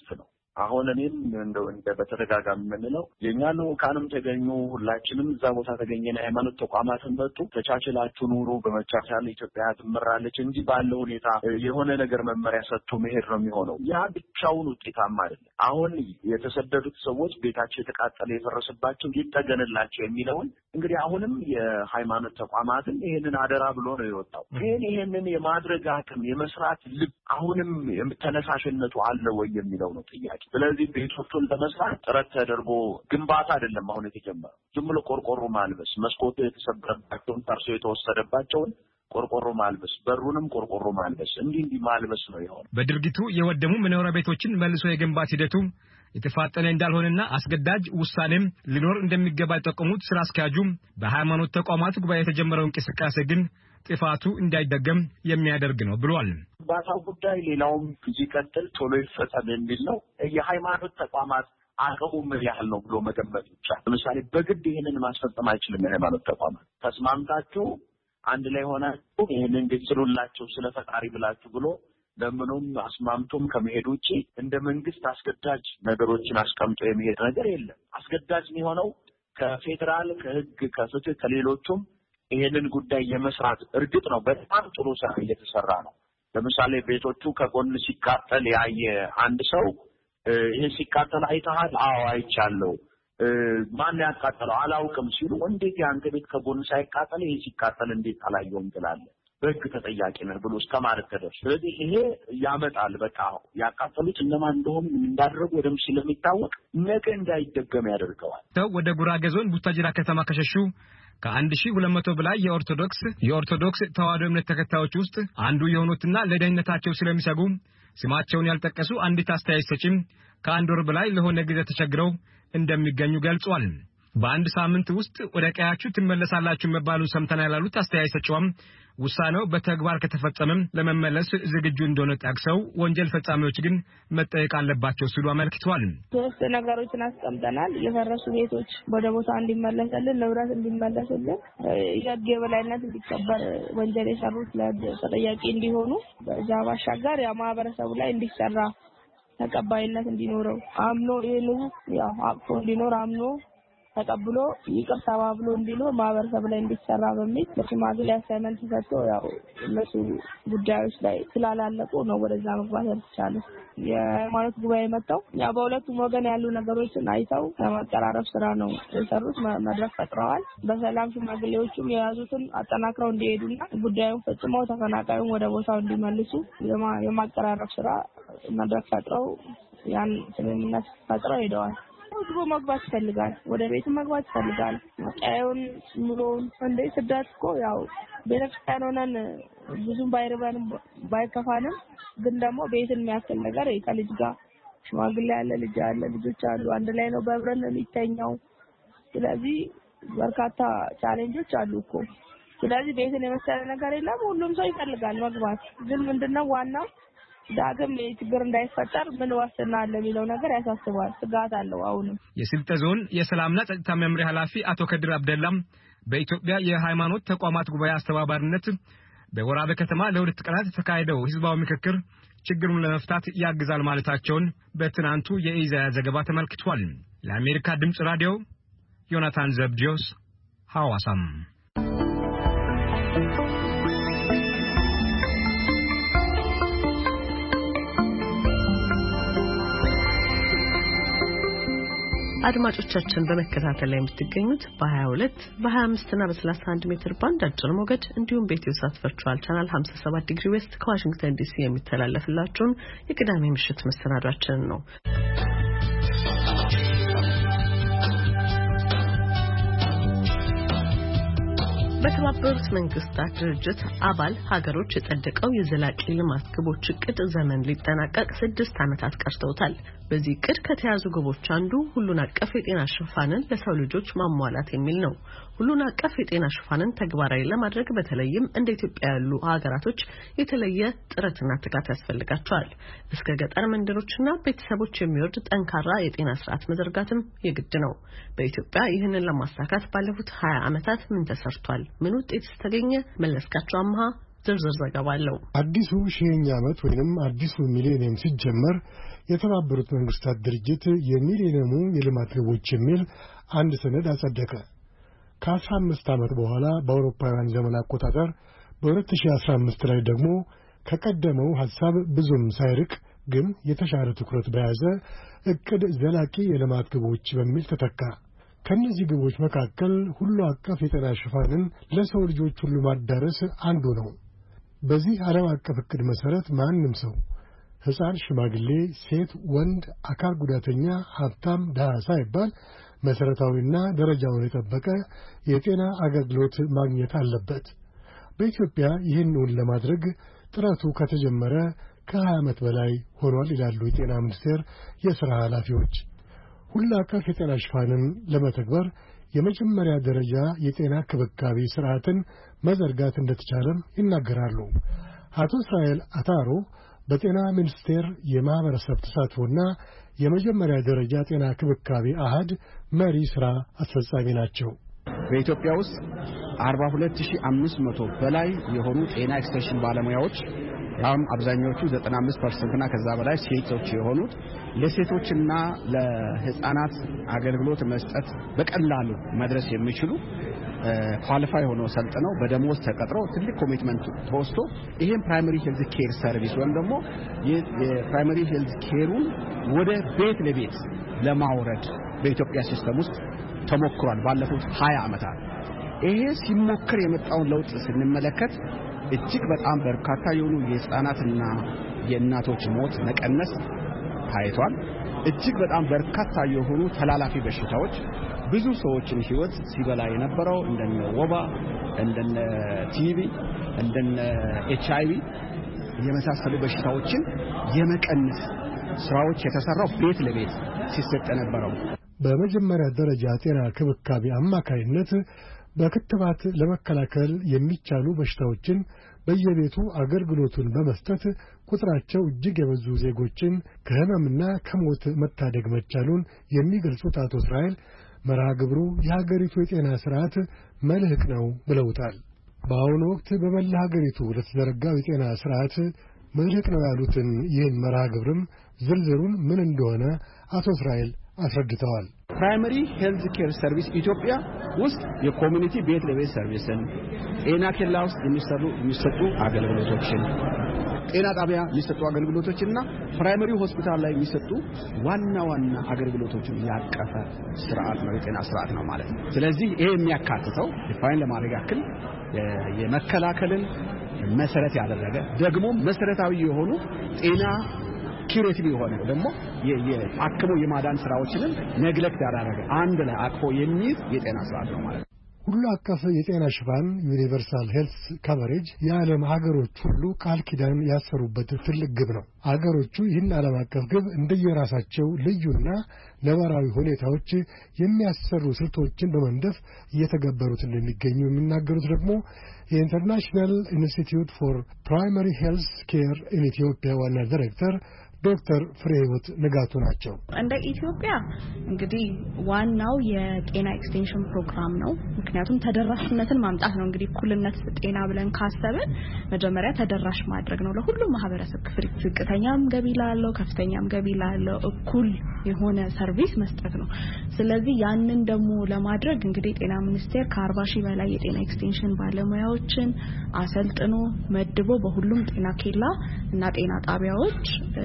አሁን እኔም እንደው እንደ በተደጋጋሚ ምንለው የኛ ነው ካንም ተገኙ ሁላችንም እዛ ቦታ ተገኘን ሃይማኖት ተቋማትን መጡ ተቻችላችሁ ኑሩ በመቻቻል ኢትዮጵያ ትመራለች እንጂ ባለው ሁኔታ የሆነ ነገር መመሪያ ሰጥቶ መሄድ ነው የሚሆነው ያ ብቻውን ውጤታማ አይደለም አሁን የተሰደዱት ሰዎች ቤታቸው የተቃጠለ የፈረሰባቸው ይጠገንላቸው የሚለውን እንግዲህ አሁንም የሃይማኖት ተቋማትን ይሄንን አደራ ብሎ ነው የወጣው ግን ይሄንን የማድረግ አቅም የመስራት ልብ አሁንም ተነሳሽነቱ አለ ወይ የሚለው ነው ጥያቄ ስለዚህ ቤቶቹን ለመስራት ጥረት ተደርጎ ግንባታ አይደለም አሁን የተጀመረው ዝም ብሎ ቆርቆሮ ማልበስ መስኮቱ የተሰበረባቸውን ታርሶ የተወሰደባቸውን ቆርቆሮ ማልበስ በሩንም ቆርቆሮ ማልበስ እንዲህ እንዲህ ማልበስ ነው ይሆን በድርጊቱ የወደሙ መኖሪያ ቤቶችን መልሶ የግንባታ ሂደቱ የተፋጠነ እንዳልሆነና አስገዳጅ ውሳኔም ሊኖር እንደሚገባ የጠቆሙት ስራ አስኪያጁ በሃይማኖት ተቋማት ጉባኤ የተጀመረው እንቅስቃሴ ግን ጥፋቱ እንዳይደገም የሚያደርግ ነው ብሏል ባታው ጉዳይ ሌላውም ይቀጥል ቶሎ ይፈጸም የሚል ነው የሃይማኖት ተቋማት አቅሙ ምን ያህል ነው ብሎ መገመት ይቻላል ለምሳሌ በግድ ይሄንን ማስፈጸም አይችልም የሃይማኖት ተቋማት ተስማምታችሁ አንድ ላይ ሆናችሁ ይሄንን ግጭሉላችሁ ስለፈጣሪ ብላችሁ ብሎ ለምኑም አስማምቶም ከመሄድ ውጪ እንደ መንግስት አስገዳጅ ነገሮችን አስቀምጦ የሚሄድ ነገር የለም አስገዳጅ የሚሆነው ከፌደራል ከህግ ከፍትህ ከሌሎችም ይሄንን ጉዳይ የመስራት እርግጥ ነው በጣም ጥሩ ስራ እየተሰራ ነው ለምሳሌ ቤቶቹ ከጎን ሲቃጠል ያየ አንድ ሰው ይሄ ሲቃጠል አይተሃል አዎ አይቻለሁ ማን ያቃጠለው አላውቅም ሲሉ እንዴት ያንተ ቤት ከጎን ሳይቃጠል ይሄ ሲቃጠል እንዴት አላየውም ትላለህ በህግ ተጠያቂ ነህ ብሎ እስከማለት ተደርሶ ስለዚህ ይሄ ያመጣል በቃ ያቃጠሉት እነማን እንደሆኑ እንዳደረጉ ወደም ስለሚታወቅ ነገ እንዳይደገም ያደርገዋል ወደ ጉራጌ ዞን ቡታጅራ ከተማ ከሸሹ ከአንድ ሺህ ሁለት መቶ በላይ የኦርቶዶክስ የኦርቶዶክስ ተዋሕዶ እምነት ተከታዮች ውስጥ አንዱ የሆኑትና ለደህንነታቸው ስለሚሰጉ ስማቸውን ያልጠቀሱ አንዲት አስተያየት ሰጪም ከአንድ ወር በላይ ለሆነ ጊዜ ተቸግረው እንደሚገኙ ገልጿል በአንድ ሳምንት ውስጥ ወደ ቀያችሁ ትመለሳላችሁ መባሉን ሰምተናል ያሉት አስተያየት ሰጪዋም ውሳኔው በተግባር ከተፈጸመም ለመመለስ ዝግጁ እንደሆነ ጠቅሰው ወንጀል ፈጻሚዎች ግን መጠየቅ አለባቸው ሲሉ አመልክተዋል ሶስት ነገሮችን አስቀምጠናል የፈረሱ ቤቶች ወደ ቦታ እንዲመለስልን ንብረት እንዲመለስልን የህግ የበላይነት እንዲከበር ወንጀል የሰሩት ለተጠያቂ እንዲሆኑ በዛ ባሻገር ያ ማህበረሰቡ ላይ እንዲሰራ ተቀባይነት እንዲኖረው አምኖ ይሄንን ያው አቅፎ እንዲኖር አምኖ ተቀብሎ ይቅርታ ተባብሎ እንዲኖር ማህበረሰብ ላይ እንዲሰራ በሚል ለሽማግሌ አሳይመንት ተሰጥቶ ያው እነሱ ጉዳዮች ላይ ስላላለቁ ነው ወደዛ መግባት ያልቻለው የሃይማኖት ጉባኤ መጣው ያው በሁለቱም ወገን ያሉ ነገሮችን አይተው ለማቀራረብ ስራ ነው የሰሩት መድረክ ፈጥረዋል በሰላም ሽማግሌዎቹም የያዙትን አጠናክረው እንዲሄዱና ጉዳዩን ፈጽመው ተፈናቃዩን ወደ ቦታው እንዲመልሱ የማቀራረብ ስራ መድረክ ፈጥረው ያን ስምምነት ፈጥረው ሄደዋል ወድቦ መግባት ይፈልጋል ወደ ቤት መግባት ይፈልጋል ቀየውን ሙሉ እንደ ስዳት እኮ ያው ቤተክርስቲያን ሆነን ብዙም ባይረባንም ባይከፋንም ግን ደግሞ ቤትን የሚያክል ነገር ከልጅ ጋር ሽማግሌ ያለ ልጅ ያለ ልጆች አሉ አንድ ላይ ነው በብረን የሚተኛው ስለዚህ በርካታ ቻሌንጆች አሉ እኮ ስለዚህ ቤትን የመሰለ ነገር የለም ሁሉም ሰው ይፈልጋል መግባት ግን ምንድነው ዋናው ዳግም ችግር እንዳይፈጠር ምን ዋስትና አለ የሚለው ነገር ያሳስባል ስጋት አለው አሁንም የስልጤ ዞን የሰላምና ጸጥታ መምሪያ ኃላፊ አቶ ከድር አብደላም በኢትዮጵያ የሃይማኖት ተቋማት ጉባኤ አስተባባሪነት በወራቤ ከተማ ለሁለት ቀናት ተካሄደው ህዝባዊ ምክክር ችግሩን ለመፍታት ያግዛል ማለታቸውን በትናንቱ የኢዛያ ዘገባ ተመልክቷል ለአሜሪካ ድምጽ ራዲዮ ዮናታን ዘብዲዮስ ሐዋሳም አድማጮቻችን በመከታተል ላይ የምትገኙት በ22 በ25 እና በ31 ሜትር ባንድ አጭር ሞገድ እንዲሁም በኢትዮሳት ቨርቹዋል ቻናል ሃምሳ ሰባት ዲግሪ ዌስት ከዋሽንግተን ዲሲ የሚተላለፍላችሁን የቅዳሜ ምሽት መሰናዷችን ነው በተባበሩት መንግስታት ድርጅት አባል ሀገሮች የጸደቀው የዘላቂ ልማት ግቦች እቅድ ዘመን ሊጠናቀቅ ስድስት ዓመታት ቀርተውታል። በዚህ እቅድ ከተያዙ ግቦች አንዱ ሁሉን አቀፍ የጤና ሽፋንን ለሰው ልጆች ማሟላት የሚል ነው። ሁሉን አቀፍ የጤና ሽፋንን ተግባራዊ ለማድረግ በተለይም እንደ ኢትዮጵያ ያሉ ሀገራቶች የተለየ ጥረትና ትጋት ያስፈልጋቸዋል። እስከ ገጠር መንደሮችና ቤተሰቦች የሚወርድ ጠንካራ የጤና ስርዓት መዘርጋትም የግድ ነው። በኢትዮጵያ ይህንን ለማሳካት ባለፉት ሀያ ዓመታት ምን ተሰርቷል? ምን ውጤት ተገኘ? መለስካቸው አምሃ ዝርዝር ዘገባ አለው። አዲሱ ሺህኛ ዓመት ወይንም አዲሱ ሚሊኒየም ሲጀመር የተባበሩት መንግስታት ድርጅት የሚሊኒየሙ የልማት ግቦች የሚል አንድ ሰነድ አጸደቀ። ከአስራ አምስት ዓመት በኋላ በአውሮፓውያን ዘመን አቆጣጠር በ2015 ላይ ደግሞ ከቀደመው ሐሳብ ብዙም ሳይርቅ ግን የተሻለ ትኩረት በያዘ እቅድ ዘላቂ የልማት ግቦች በሚል ተተካ። ከነዚህ ግቦች መካከል ሁሉ አቀፍ የጤና ሽፋንን ለሰው ልጆች ሁሉ ማዳረስ አንዱ ነው። በዚህ ዓለም አቀፍ እቅድ መሰረት ማንም ሰው ሕፃን፣ ሽማግሌ፣ ሴት፣ ወንድ፣ አካል ጉዳተኛ፣ ሀብታም፣ ድሃ ሳይባል መሰረታዊና ደረጃውን የጠበቀ የጤና አገልግሎት ማግኘት አለበት። በኢትዮጵያ ይህንን ለማድረግ ጥረቱ ከተጀመረ ከሀያ ዓመት በላይ ሆኗል ይላሉ የጤና ሚኒስቴር የሥራ ኃላፊዎች። ሁሉ አቀፍ የጤና ሽፋንን ለመተግበር የመጀመሪያ ደረጃ የጤና ክብካቤ ስርዓትን መዘርጋት እንደተቻለም ይናገራሉ። አቶ እስራኤል አታሮ በጤና ሚኒስቴር የማህበረሰብ ተሳትፎና የመጀመሪያ ደረጃ ጤና ክብካቤ አሃድ መሪ ሥራ አስፈጻሚ ናቸው። በኢትዮጵያ ውስጥ አርባ ሁለት ሺህ አምስት መቶ በላይ የሆኑ ጤና ኤክስቴንሽን ባለሙያዎች ያም አብዛኞቹ ዘጠና አምስት ፐርሰንት እና ከዛ በላይ ሴቶች የሆኑት ለሴቶችና ለህፃናት አገልግሎት መስጠት በቀላሉ መድረስ የሚችሉ ኳሊፋይ ሆኖ ሰልጥነው በደሞዝ ተቀጥረው ትልቅ ኮሚትመንት ተወስዶ ይሄን ፕራይመሪ ሄልዝ ኬር ሰርቪስ ወይም ደግሞ የፕራይመሪ ሄልዝ ኬሩን ወደ ቤት ለቤት ለማውረድ በኢትዮጵያ ሲስተም ውስጥ ተሞክሯል ባለፉት ሀያ ዓመታት። ይሄ ሲሞክር የመጣውን ለውጥ ስንመለከት እጅግ በጣም በርካታ የሆኑ የህፃናትና የእናቶች ሞት መቀነስ ታይቷል። እጅግ በጣም በርካታ የሆኑ ተላላፊ በሽታዎች ብዙ ሰዎችን ህይወት ሲበላ የነበረው እንደነ ወባ፣ እንደነ ቲቪ፣ እንደነ ኤችአይቪ የመሳሰሉ በሽታዎችን የመቀነስ ስራዎች የተሰራው ቤት ለቤት ሲሰጥ ነበረው። በመጀመሪያ ደረጃ ጤና ክብካቤ አማካይነት በክትባት ለመከላከል የሚቻሉ በሽታዎችን በየቤቱ አገልግሎቱን በመስጠት ቁጥራቸው እጅግ የበዙ ዜጎችን ከህመምና ከሞት መታደግ መቻሉን የሚገልጹት አቶ እስራኤል መርሃ ግብሩ የሀገሪቱ የጤና ስርዓት መልህቅ ነው ብለውታል። በአሁኑ ወቅት በመላ ሀገሪቱ ለተዘረጋው የጤና ስርዓት መልህቅ ነው ያሉትን ይህን መርሃ ግብርም ዝርዝሩን ምን እንደሆነ አቶ እስራኤል አስረድተዋል። ፕራይመሪ ሄልዝ ኬር ሰርቪስ ኢትዮጵያ ውስጥ የኮሚኒቲ ቤት ለቤት ሰርቪስን፣ ጤና ኬላ ውስጥ የሚሰሩ የሚሰጡ አገልግሎቶችን፣ ጤና ጣቢያ የሚሰጡ አገልግሎቶችና ፕራይመሪ ሆስፒታል ላይ የሚሰጡ ዋና ዋና አገልግሎቶችን ያቀፈ ስርዓት ነው፣ የጤና ስርዓት ነው ማለት ነው። ስለዚህ ይሄ የሚያካትተው ዲፋይን ለማድረግ ያክል የመከላከልን መሰረት ያደረገ ደግሞ መሰረታዊ የሆኑ ጤና ኪሬቲቭ የሆነ ደግሞ የአክሞ የማዳን ስራዎችን ነግለክት ያደረገ አንድ ላይ አቅፎ የሚይዝ የጤና ስርዓት ነው ማለት ነው። ሁሉ አቀፍ የጤና ሽፋን ዩኒቨርሳል ሄልስ ካቨሬጅ የዓለም ሀገሮች ሁሉ ቃል ኪዳን ያሰሩበት ትልቅ ግብ ነው። ሀገሮቹ ይህን ዓለም አቀፍ ግብ እንደየራሳቸው ልዩና ነባራዊ ሁኔታዎች የሚያሰሩ ስልቶችን በመንደፍ እየተገበሩት እንደሚገኙ የሚናገሩት ደግሞ የኢንተርናሽናል ኢንስቲትዩት ፎር ፕራይመሪ ሄልዝ ኬር ኢን ኢትዮጵያ ዋና ዳይሬክተር ዶክተር ፍሬህይወት ንጋቱ ናቸው። እንደ ኢትዮጵያ እንግዲህ ዋናው የጤና ኤክስቴንሽን ፕሮግራም ነው። ምክንያቱም ተደራሽነትን ማምጣት ነው። እንግዲህ እኩልነት ጤና ብለን ካሰብን መጀመሪያ ተደራሽ ማድረግ ነው ለሁሉም ማህበረሰብ ክፍል፣ ዝቅተኛም ገቢ ላለው ከፍተኛም ገቢ ላለው እኩል የሆነ ሰርቪስ መስጠት ነው። ስለዚህ ያንን ደግሞ ለማድረግ እንግዲህ ጤና ሚኒስቴር ከአርባ ሺህ በላይ የጤና ኤክስቴንሽን ባለሙያዎችን አሰልጥኖ መድቦ በሁሉም ጤና ኬላ እና ጤና ጣቢያዎች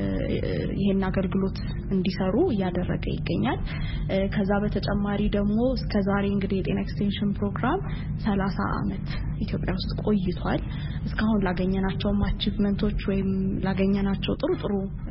ይሄን አገልግሎት እንዲሰሩ ያደረገ ይገኛል። ከዛ በተጨማሪ ደግሞ እስከዛሬ እንግዲህ የጤና ኤክስቴንሽን ፕሮግራም ሰላሳ አመት ኢትዮጵያ ውስጥ ቆይቷል። እስካሁን ላገኘናቸው አቺቭመንቶች ወይም ላገኘናቸው ጥሩ ጥሩ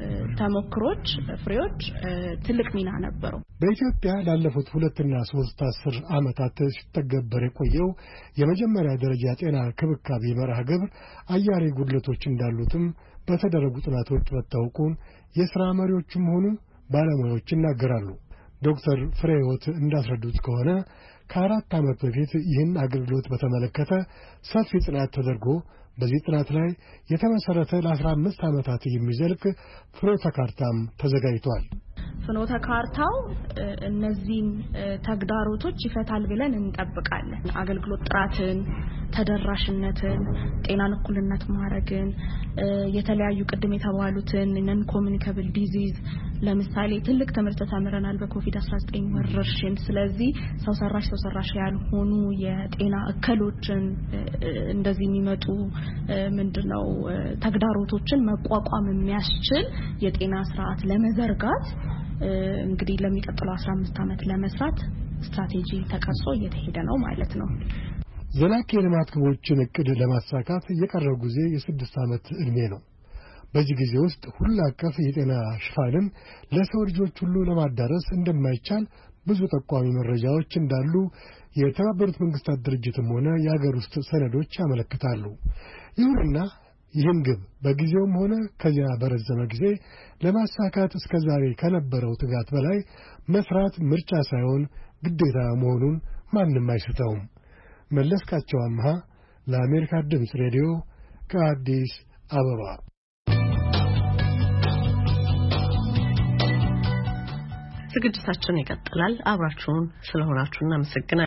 ተሞክሮች ፍሬዎች ትልቅ ሚና ነበረው። በኢትዮጵያ ላለፉት ሁለትና ሶስት አስር አመታት ሲተገበር የቆየው የመጀመሪያ ደረጃ ጤና ክብካቤ መርሃ ግብር አያሌ ጉድለቶች እንዳሉትም በተደረጉ ጥናቶች መታወቁን የሥራ መሪዎችም ሆኑ ባለሙያዎች ይናገራሉ። ዶክተር ፍሬህይወት እንዳስረዱት ከሆነ ከአራት ዓመት በፊት ይህን አገልግሎት በተመለከተ ሰፊ ጥናት ተደርጎ በዚህ ጥናት ላይ የተመሰረተ ለአስራ አምስት ዓመታት የሚዘልቅ ፍኖተ ካርታም ተዘጋጅቷል። ፍኖተ ካርታው እነዚህን ተግዳሮቶች ይፈታል ብለን እንጠብቃለን። አገልግሎት ጥራትን፣ ተደራሽነትን ጤናን እኩልነት ማረግን የተለያዩ ቅድም የተባሉትን ነን ኮሙኒኬብል ዲዚዝ ለምሳሌ ትልቅ ትምህርት ተምረናል በኮቪድ አስራ ዘጠኝ ወረርሽኝ ስለዚህ ሰው ሰራሽ ሰው ሰራሽ ያልሆኑ የጤና እክሎችን እንደዚህ የሚመጡ ምንድነው ተግዳሮቶችን መቋቋም የሚያስችል የጤና ስርዓት ለመዘርጋት እንግዲህ ለሚቀጥለው አስራ አምስት አመት ለመስራት ስትራቴጂ ተቀርጾ እየተሄደ ነው ማለት ነው። ዘላቂ የልማት ግቦችን እቅድ ለማሳካት የቀረው ጊዜ የስድስት አመት ዕድሜ ነው። በዚህ ጊዜ ውስጥ ሁሉ አቀፍ የጤና ሽፋንን ለሰው ልጆች ሁሉ ለማዳረስ እንደማይቻል ብዙ ጠቋሚ መረጃዎች እንዳሉ የተባበሩት መንግስታት ድርጅትም ሆነ የሀገር ውስጥ ሰነዶች ያመለክታሉ። ይሁንና ይህን ግብ በጊዜውም ሆነ ከዚያ በረዘመ ጊዜ ለማሳካት እስከዛሬ ከነበረው ትጋት በላይ መስራት ምርጫ ሳይሆን ግዴታ መሆኑን ማንም አይስተውም። መለስካቸው አምሃ ለአሜሪካ ድምፅ ሬዲዮ ከአዲስ አበባ። ዝግጅታችን ይቀጥላል። አብራችሁን ስለሆናችሁ እናመሰግናለን።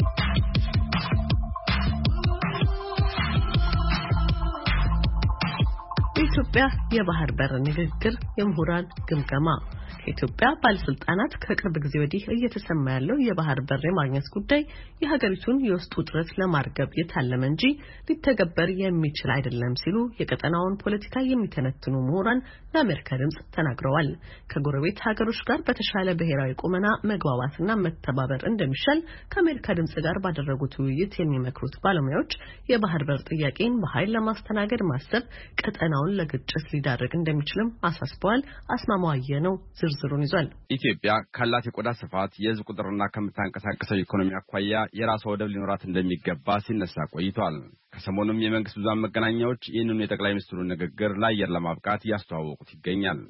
ኢትዮጵያ የባህር በር ንግግር የምሁራን ግምገማ ኢትዮጵያ ባለስልጣናት ከቅርብ ጊዜ ወዲህ እየተሰማ ያለው የባህር በር የማግኘት ጉዳይ የሀገሪቱን የውስጥ ውጥረት ለማርገብ የታለመ እንጂ ሊተገበር የሚችል አይደለም ሲሉ የቀጠናውን ፖለቲካ የሚተነትኑ ምሁራን ለአሜሪካ ድምጽ ተናግረዋል። ከጎረቤት ሀገሮች ጋር በተሻለ ብሔራዊ ቁመና መግባባትና መተባበር እንደሚሻል ከአሜሪካ ድምጽ ጋር ባደረጉት ውይይት የሚመክሩት ባለሙያዎች የባህር በር ጥያቄን በኃይል ለማስተናገድ ማሰብ ቀጠናውን ለግጭት ሊዳርግ እንደሚችልም አሳስበዋል። አስማማዋየ ነው ዝርዝሩን ይዟል። ኢትዮጵያ ካላት የቆዳ ስፋት የህዝብ ቁጥርና ከምታንቀሳቀሰው ኢኮኖሚ አኳያ የራሷ ወደብ ሊኖራት እንደሚገባ ሲነሳ ቆይቷል። ከሰሞኑም የመንግስት ብዙሃን መገናኛዎች ይህንን የጠቅላይ ሚኒስትሩን ንግግር ለአየር ለማብቃት ያስተዋወቁት ይገኛል።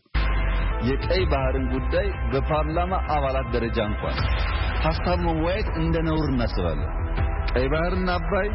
የቀይ ባህርን ጉዳይ በፓርላማ አባላት ደረጃ እንኳን ሐሳብ መወያየት እንደ ነውር እናስባለን። ቀይ ባህርና አባይ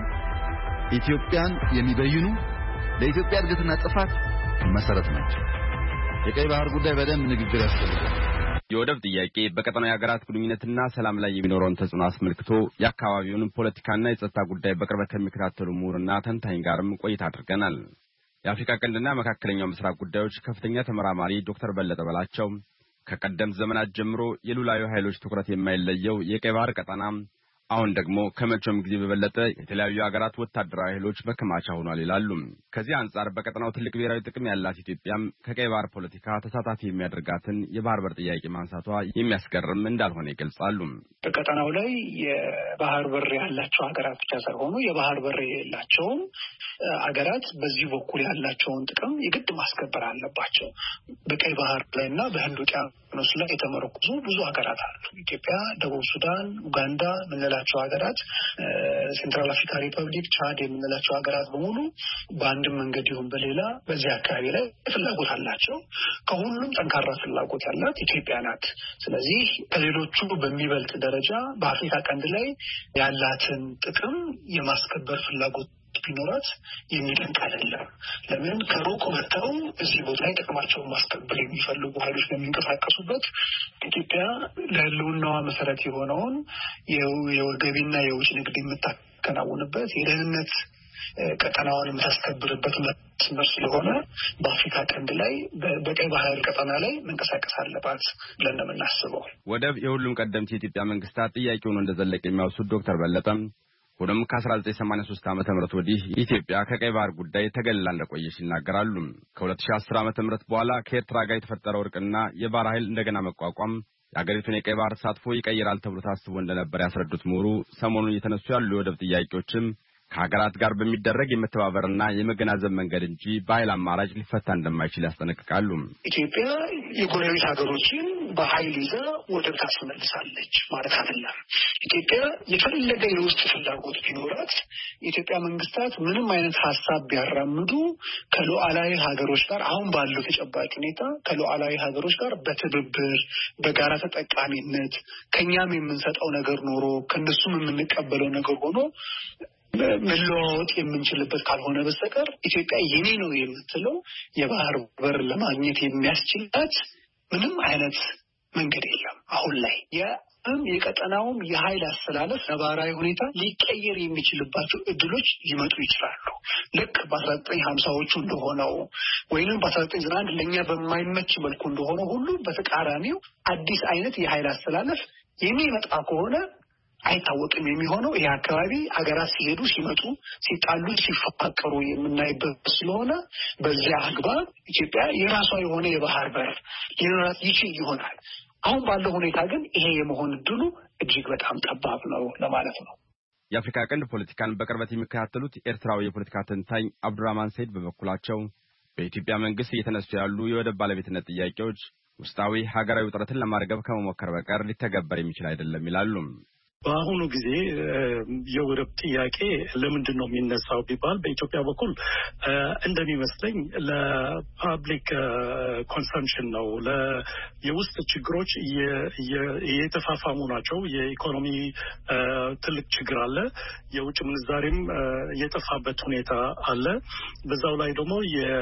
ኢትዮጵያን የሚበይኑ ለኢትዮጵያ እድገትና ጥፋት መሰረት ናቸው። የቀይ ባህር ጉዳይ በደንብ ንግግር ያስፈልጋል። የወደብ ጥያቄ በቀጠናው የሀገራት ግንኙነትና ሰላም ላይ የሚኖረውን ተጽዕኖ አስመልክቶ የአካባቢውን ፖለቲካና የጸጥታ ጉዳይ በቅርበት ከሚከታተሉ ምሁርና ተንታኝ ጋርም ቆይታ አድርገናል። የአፍሪካ ቀንድና መካከለኛው ምስራቅ ጉዳዮች ከፍተኛ ተመራማሪ ዶክተር በለጠ በላቸው ከቀደምት ዘመናት ጀምሮ የሉላዊ ኃይሎች ትኩረት የማይለየው የቀይ ባህር ቀጠና አሁን ደግሞ ከመቼውም ጊዜ በበለጠ የተለያዩ ሀገራት ወታደራዊ ኃይሎች መከማቻ ሆኗል ይላሉ። ከዚህ አንጻር በቀጠናው ትልቅ ብሔራዊ ጥቅም ያላት ኢትዮጵያም ከቀይ ባህር ፖለቲካ ተሳታፊ የሚያደርጋትን የባህር በር ጥያቄ ማንሳቷ የሚያስገርም እንዳልሆነ ይገልጻሉ። በቀጠናው ላይ የባህር በር ያላቸው ሀገራት ብቻ ሳይሆኑ የባህር በር የሌላቸውም ሀገራት በዚህ በኩል ያላቸውን ጥቅም የግድ ማስከበር አለባቸው። በቀይ ባህር ላይና በህንድ ውቅያኖስ ላይ የተመረኮዙ ብዙ ሀገራት አሉ። ኢትዮጵያ፣ ደቡብ ሱዳን፣ ኡጋንዳ የምንላቸው ሀገራት፣ ሴንትራል አፍሪካ ሪፐብሊክ፣ ቻድ የምንላቸው ሀገራት በሙሉ በአንድም መንገድ ይሁን በሌላ በዚህ አካባቢ ላይ ፍላጎት አላቸው። ከሁሉም ጠንካራ ፍላጎት ያላት ኢትዮጵያ ናት። ስለዚህ ከሌሎቹ በሚበልጥ ደረጃ በአፍሪካ ቀንድ ላይ ያላትን ጥቅም የማስከበር ፍላጎት ቢኖራት የሚደንቅ አይደለም። ለምን ከሩቅ መጥተው እዚህ ቦታ ላይ ጥቅማቸውን ማስከበር የሚፈልጉ ኃይሎች በሚንቀሳቀሱበት ኢትዮጵያ ለሕልውናዋ መሰረት የሆነውን የገቢና የውጭ ንግድ የምታከናውንበት የደህንነት ቀጠናውን የምታስከብርበት መስመር ስለሆነ በአፍሪካ ቀንድ ላይ በቀይ ባህር ቀጠና ላይ መንቀሳቀስ አለባት ብለን ነው የምናስበው። ወደብ የሁሉም ቀደምት የኢትዮጵያ መንግስታት ጥያቄ ሆኖ እንደዘለቀ የሚያወሱት ዶክተር በለጠም ሆኖም ከአስራ ዘጠኝ ሰማንያ ሶስት ዓመተ ምህረት ወዲህ ኢትዮጵያ ከቀይ ባህር ጉዳይ ተገልላ እንደቆየች ይናገራሉ። ከሁለት ሺህ አስር ዓመተ ምህረት በኋላ ከኤርትራ ጋር የተፈጠረው እርቅና የባህር ኃይል እንደገና መቋቋም የአገሪቱን የቀይ ባህር ተሳትፎ ይቀይራል ተብሎ ታስቦ እንደነበር ያስረዱት ምሁሩ ሰሞኑን እየተነሱ ያሉ የወደብ ጥያቄዎችም ከሀገራት ጋር በሚደረግ የመተባበርና የመገናዘብ መንገድ እንጂ በኃይል አማራጭ ሊፈታ እንደማይችል ያስጠነቅቃሉ። ኢትዮጵያ የጎረቤት ሀገሮችን በኃይል ይዛ ወደብ ታስመልሳለች ማለት አይደለም። ኢትዮጵያ የፈለገ የውስጥ ፍላጎት ቢኖራት የኢትዮጵያ መንግስታት ምንም አይነት ሀሳብ ቢያራምዱ ከሉዓላዊ ሀገሮች ጋር አሁን ባለው ተጨባጭ ሁኔታ ከሉዓላዊ ሀገሮች ጋር በትብብር በጋራ ተጠቃሚነት ከኛም የምንሰጠው ነገር ኖሮ ከነሱም የምንቀበለው ነገር ሆኖ መለዋወጥ የምንችልበት ካልሆነ በስተቀር ኢትዮጵያ የኔ ነው የምትለው የባህር በር ለማግኘት የሚያስችላት ምንም አይነት መንገድ የለም። አሁን ላይ የቀጠናውም የኃይል አስተላለፍ ነባራዊ ሁኔታ ሊቀየር የሚችልባቸው እድሎች ሊመጡ ይችላሉ። ልክ በአስራ ዘጠኝ ሀምሳዎቹ እንደሆነው ወይንም በአስራ ዘጠኝ ዘጠና አንድ ለኛ በማይመች መልኩ እንደሆነው ሁሉ በተቃራኒው አዲስ አይነት የኃይል አስተላለፍ የሚመጣ ከሆነ አይታወቅም የሚሆነው። ይሄ አካባቢ ሀገራት ሲሄዱ ሲመጡ ሲጣሉ ሲፋቀሩ የምናይበት ስለሆነ በዚያ አግባብ ኢትዮጵያ የራሷ የሆነ የባህር በር ሊኖራት ይችል ይሆናል። አሁን ባለው ሁኔታ ግን ይሄ የመሆን እድሉ እጅግ በጣም ጠባብ ነው ለማለት ነው። የአፍሪካ ቀንድ ፖለቲካን በቅርበት የሚከታተሉት ኤርትራዊ የፖለቲካ ተንታኝ አብዱራህማን ሰይድ በበኩላቸው በኢትዮጵያ መንግስት እየተነሱ ያሉ የወደብ ባለቤትነት ጥያቄዎች ውስጣዊ ሀገራዊ ውጥረትን ለማርገብ ከመሞከር በቀር ሊተገበር የሚችል አይደለም ይላሉ። በአሁኑ ጊዜ የወደብ ጥያቄ ለምንድን ነው የሚነሳው ቢባል በኢትዮጵያ በኩል እንደሚመስለኝ ለፓብሊክ ኮንሰምፕሽን ነው። የውስጥ ችግሮች እየተፋፋሙ ናቸው። የኢኮኖሚ ትልቅ ችግር አለ። የውጭ ምንዛሬም የጠፋበት ሁኔታ አለ። በዛው ላይ ደግሞ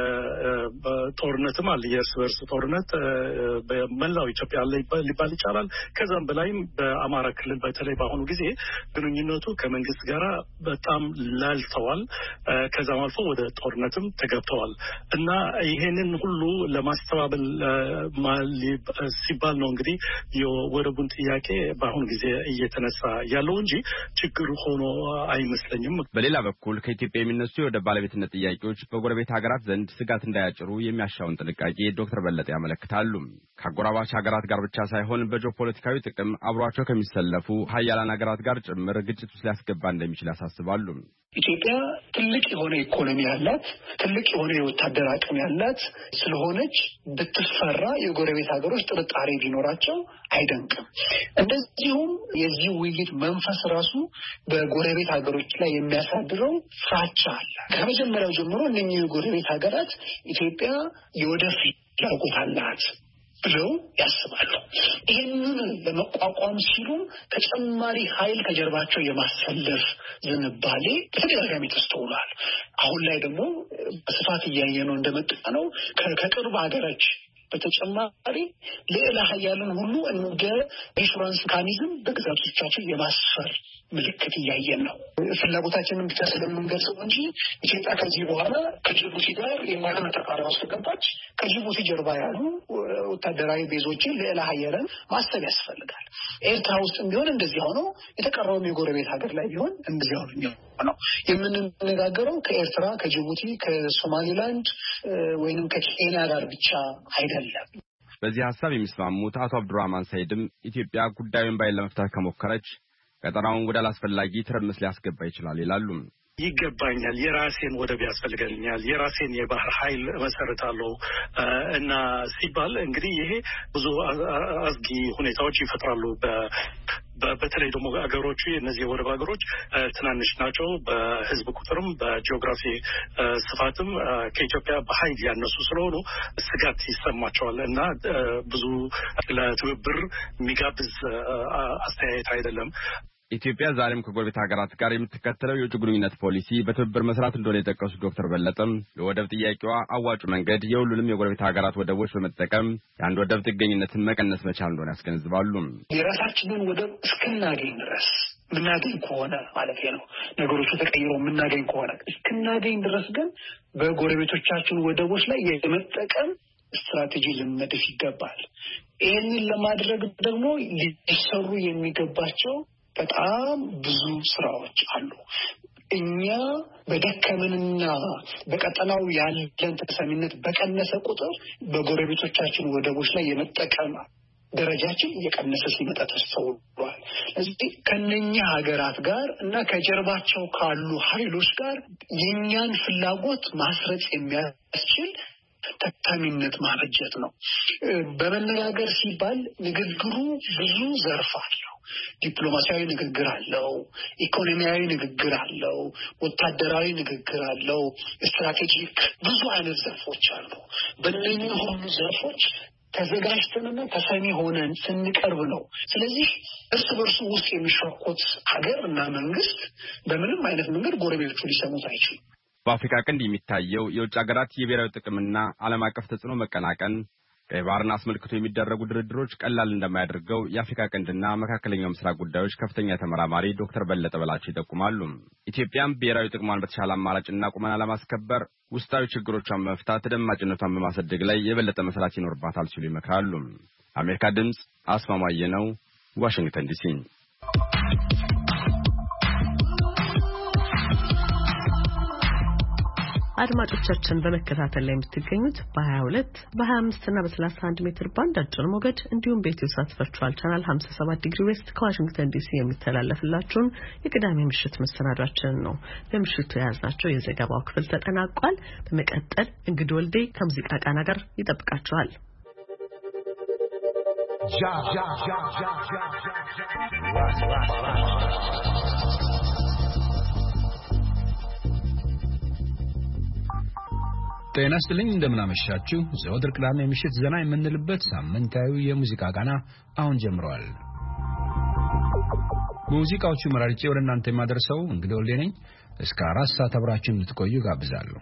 የጦርነትም አለ። የእርስ በርስ ጦርነት በመላው ኢትዮጵያ አለ ሊባል ይቻላል። ከዛም በላይም በአማራ ክልል በተለይ በአሁኑ ጊዜ ግንኙነቱ ከመንግስት ጋር በጣም ላልተዋል። ከዛም አልፎ ወደ ጦርነትም ተገብተዋል እና ይሄንን ሁሉ ለማስተባበል ሲባል ነው እንግዲህ የወደቡን ጥያቄ በአሁኑ ጊዜ እየተነሳ ያለው እንጂ ችግር ሆኖ አይመስለኝም። በሌላ በኩል ከኢትዮጵያ የሚነሱ የወደብ ባለቤትነት ጥያቄዎች በጎረቤት ሀገራት ዘንድ ስጋት እንዳያጭሩ የሚያሻውን ጥንቃቄ ዶክተር በለጠ ያመለክታሉ። ከአጎራባች ሀገራት ጋር ብቻ ሳይሆን በጂኦፖለቲካዊ ጥቅም አብሯቸው ከሚሰለፉ ሀያላን ሀገራት ጋር ጭምር ግጭት ውስጥ ሊያስገባ እንደሚችል ያሳስባሉ። ኢትዮጵያ ትልቅ የሆነ ኢኮኖሚ ያላት፣ ትልቅ የሆነ የወታደር አቅም ያላት ስለሆነች ብትፈራ የጎረቤት ሀገሮች ጥርጣሬ ቢኖራቸው አይደንቅም። እንደዚሁም የዚህ ውይይት መንፈስ ራሱ በጎረቤት ሀገሮች ላይ የሚያሳድረው ፍራቻ አለ። ከመጀመሪያው ጀምሮ እነኚህ የጎረቤት ሀገራት ኢትዮጵያ የወደፊት ፍላጎት አላት ብለው ያስባሉ። ይህንን ለመቋቋም ሲሉ ተጨማሪ ኃይል ከጀርባቸው የማሰለፍ ዝንባሌ በተደጋጋሚ ተስተውሏል። አሁን ላይ ደግሞ በስፋት እያየ ነው እንደመጣ ነው። ከቅርብ ሀገሮች በተጨማሪ ሌላ ሀያልን ሁሉ እንደ ኢንሹራንስ ሜካኒዝም በግዛቶቻቸው የማስፈር ምልክት እያየን ነው። ፍላጎታችንን ብቻ ስለምንገልጸው እንጂ ኢትዮጵያ ከዚህ በኋላ ከጅቡቲ ጋር የማይሆን ተቃራኒ ውስጥ ገባች። ከጅቡቲ ጀርባ ያሉ ወታደራዊ ቤዞችን ሌላ ሀያልን ማሰብ ያስፈልጋል። ኤርትራ ውስጥም ቢሆን እንደዚህ ሆነው የተቀረውም የጎረቤት ሀገር ላይ ቢሆን እንደዚህ ሆነው ነው የምንነጋገረው። ከኤርትራ፣ ከጅቡቲ፣ ከሶማሊላንድ ወይንም ከኬንያ ጋር ብቻ አይደለም። በዚህ ሀሳብ የሚስማሙት አቶ አብዱራህማን ሰይድም ኢትዮጵያ ጉዳዩን ባይል ለመፍታት ከሞከረች ቀጠናውን ወደ አላስፈላጊ ትርምስ ሊያስገባ ይችላል ይላሉ። ይገባኛል፣ የራሴን ወደብ ያስፈልገኛል፣ የራሴን የባህር ኃይል መሰረታለሁ እና ሲባል እንግዲህ ይሄ ብዙ አስጊ ሁኔታዎች ይፈጥራሉ። በተለይ ደግሞ ሀገሮቹ እነዚህ የወደብ ሀገሮች ትናንሽ ናቸው። በህዝብ ቁጥርም በጂኦግራፊ ስፋትም ከኢትዮጵያ በኃይል ያነሱ ስለሆኑ ስጋት ይሰማቸዋል እና ብዙ ለትብብር የሚጋብዝ አስተያየት አይደለም። ኢትዮጵያ ዛሬም ከጎረቤት ሀገራት ጋር የምትከተለው የውጭ ግንኙነት ፖሊሲ በትብብር መስራት እንደሆነ የጠቀሱት ዶክተር በለጠም ለወደብ ጥያቄዋ አዋጩ መንገድ የሁሉንም የጎረቤት ሀገራት ወደቦች በመጠቀም የአንድ ወደብ ጥገኝነትን መቀነስ መቻል እንደሆነ ያስገነዝባሉ። የራሳችንን ወደብ እስክናገኝ ድረስ ምናገኝ ከሆነ ማለት ነው ነገሮቹ ተቀይረው ምናገኝ ከሆነ እስክናገኝ ድረስ ግን በጎረቤቶቻችን ወደቦች ላይ የመጠቀም ስትራቴጂ ልንነድፍ ይገባል። ይህንን ለማድረግ ደግሞ ሊሰሩ የሚገባቸው በጣም ብዙ ስራዎች አሉ። እኛ በደከምንና በቀጠናው ያለን ተሰሚነት በቀነሰ ቁጥር በጎረቤቶቻችን ወደቦች ላይ የመጠቀም ደረጃችን እየቀነሰ ሲመጣ ተስተውሏል። ስለዚህ ከነኛ ሀገራት ጋር እና ከጀርባቸው ካሉ ኃይሎች ጋር የኛን ፍላጎት ማስረጽ የሚያስችል ተታሚነት ማበጀት ነው። በመነጋገር ሲባል ንግግሩ ብዙ ዘርፍ አለው። ዲፕሎማሲያዊ ንግግር አለው፣ ኢኮኖሚያዊ ንግግር አለው፣ ወታደራዊ ንግግር አለው፣ ስትራቴጂክ ብዙ አይነት ዘርፎች አሉ። በእነኚህ ሁሉ ዘርፎች ተዘጋጅተንና ተሰሚ ሆነን ስንቀርብ ነው። ስለዚህ እርስ በርሱ ውስጥ የሚሸኮት ሀገር እና መንግስት በምንም አይነት መንገድ ጎረቤቶቹ ሊሰሙት አይችሉም። በአፍሪካ ቀንድ የሚታየው የውጭ ሀገራት የብሔራዊ ጥቅምና ዓለም አቀፍ ተጽዕኖ መቀናቀን ቀይ ባህርን አስመልክቶ የሚደረጉ ድርድሮች ቀላል እንደማያደርገው የአፍሪካ ቀንድና መካከለኛው ምስራቅ ጉዳዮች ከፍተኛ ተመራማሪ ዶክተር በለጠ በላቸው ይጠቁማሉ። ኢትዮጵያም ብሔራዊ ጥቅሟን በተሻለ አማራጭና ቁመና ለማስከበር ውስጣዊ ችግሮቿን መፍታት ተደማጭነቷን በማሳደግ ላይ የበለጠ መስራት ይኖርባታል ሲሉ ይመክራሉ። አሜሪካ ድምጽ አስማማየ ነው፣ ዋሽንግተን ዲሲ። አድማጮቻችን በመከታተል ላይ የምትገኙት በ22 በ25 እና በ31 ሜትር ባንድ አጭር ሞገድ እንዲሁም በኢትዮሳት ቨርቹዋል ቻናል ሃምሳ ሰባት ዲግሪ ዌስት ከዋሽንግተን ዲሲ የሚተላለፍላችሁን የቅዳሜ ምሽት መሰናዷችን ነው። ለምሽቱ የያዝናቸው የዘገባው ክፍል ተጠናቋል። በመቀጠል እንግዲህ ወልዴ ከሙዚቃ ቃና ጋር ይጠብቃችኋል። Ja ja ja ja ja ጤና ይስጥልኝ እንደምን አመሻችሁ። ዘወትር ቅዳሜ ምሽት ዘና የምንልበት ሳምንታዊ የሙዚቃ ቃና አሁን ጀምሯል። ሙዚቃዎቹ መራርጬ ወደ እናንተ የማደርሰው እንግዲህ ወልዴ ነኝ። እስከ አራት ሰዓት አብራችሁን እንድትቆዩ ጋብዛለሁ።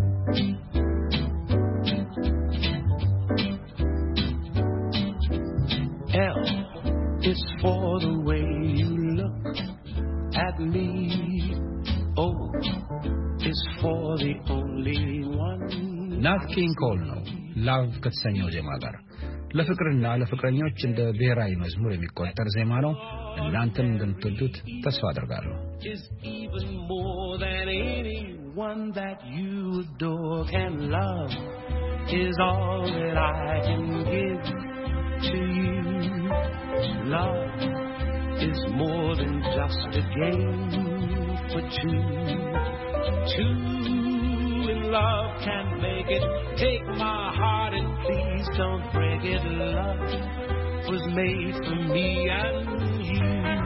L is for the way you look at me. O is for the only one. ናት ኪንግ ኮል ነው ላቭ ከተሰኘው ዜማ ጋር ለፍቅርና ለፍቅረኞች እንደ ብሔራዊ መዝሙር የሚቆጠር ዜማ ነው። እናንተም እንደምትወዱት ተስፋ አደርጋለሁ። Is even more than anyone that you adore can love is all that I can give to you. Love is more than just a game for two. Two in love can make it. Take my heart and please don't break it. Love was made for me and you.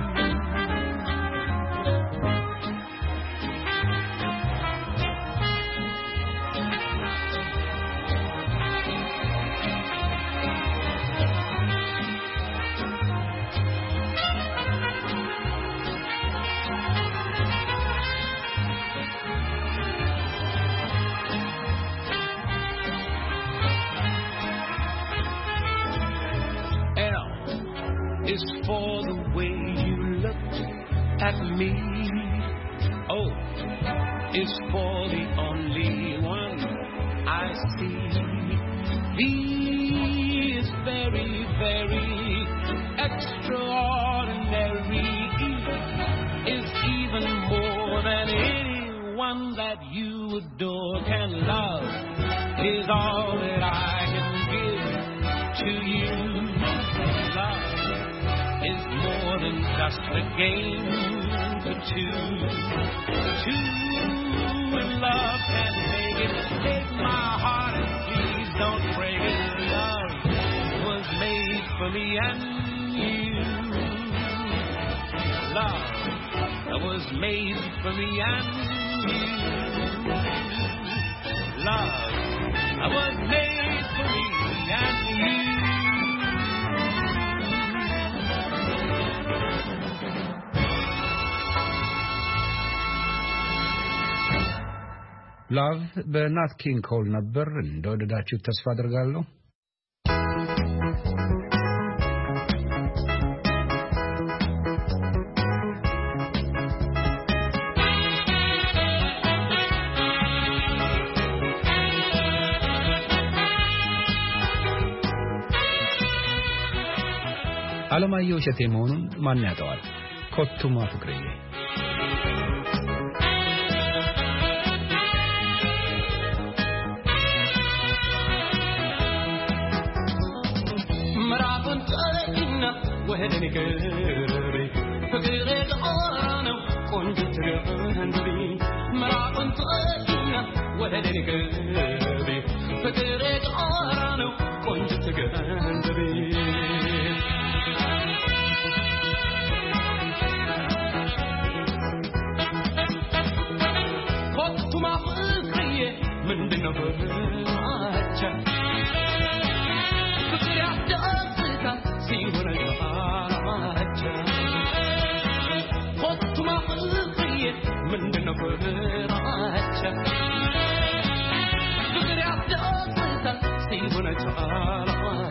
Is for the way you look at me. O is for the only one I see. V is very, very extraordinary. E is even more than anyone that you adore can love. Is all that I can give to you. Love is more than just a game for two. Two in love can make it. Take my heart and please don't break it. Love was made for me and you. Love was made for me and you. Love was made for me and you. ላቭ በናት ኪንግ ኮል ነበር። እንደወደዳችሁ ተስፋ አደርጋለሁ። አለማየሁ እሸቴ መሆኑን ማን ያጠዋል? ኮቱማ ፍቅርዬ وهدني كربي فقيري دعانا كنت تغندبي مراقن طينا وهدني كربي فقيري دعانا كنت تغندبي كنت ما فقرية من دنا برماتشا فقيري عدأتك سيبنا من نفراتك فقر عدأتك سيبنا تعالى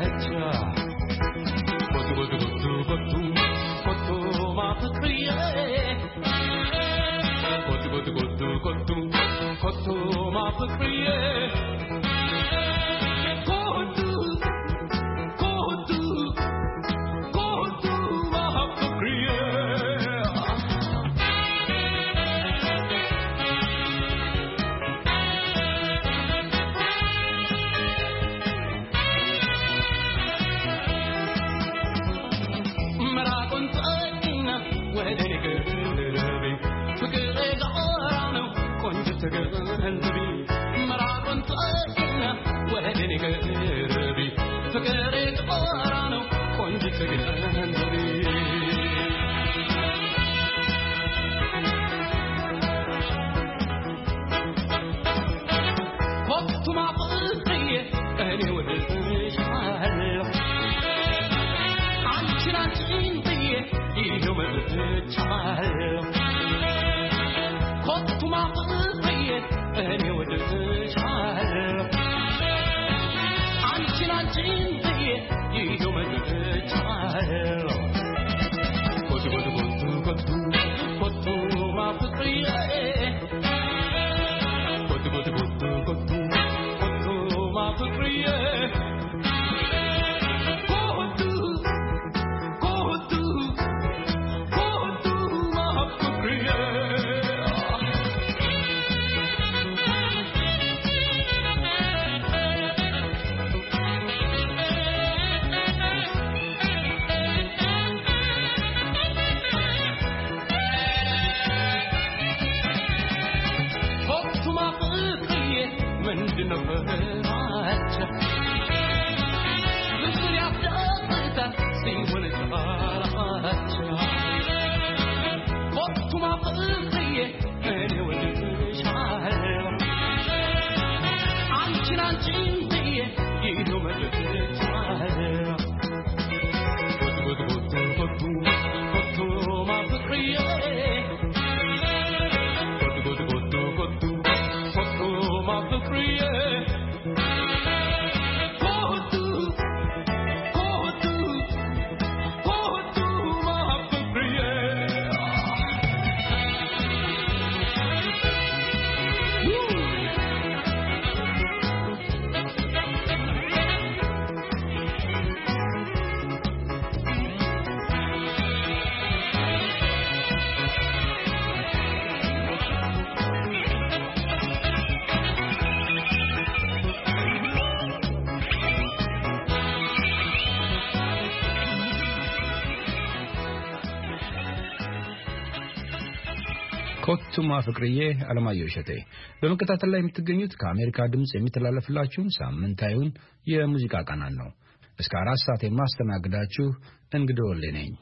ኮቱማ ፍቅርዬ አለማየሁ እሸቴ። በመከታተል ላይ የምትገኙት ከአሜሪካ ድምጽ የሚተላለፍላችሁን ሳምንታዊውን የሙዚቃ ቃናን ነው። እስከ አራት ሰዓት የማስተናግዳችሁ እንግዲህ ወሌ ነኝ።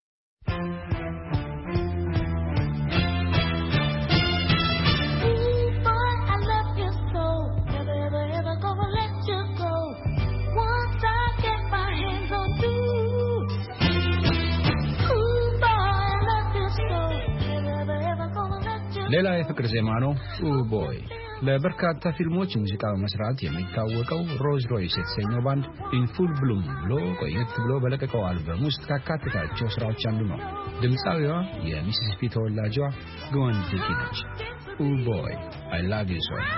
ሌላ የፍቅር ዜማ ነው ኡ ቦይ። ለበርካታ ፊልሞች ሙዚቃ በመስራት የሚታወቀው ሮዝ ሮይስ የተሰኘው ባንድ ኢን ፉል ብሉም ብሎ ቆየት ብሎ በለቀቀው አልበም ውስጥ ካካተታቸው ስራዎች አንዱ ነው። ድምፃዊዋ የሚሲሲፒ ተወላጇ ግወን ዲኪ ነች። ኡ ቦይ አይ ላቭ ዩ ሶ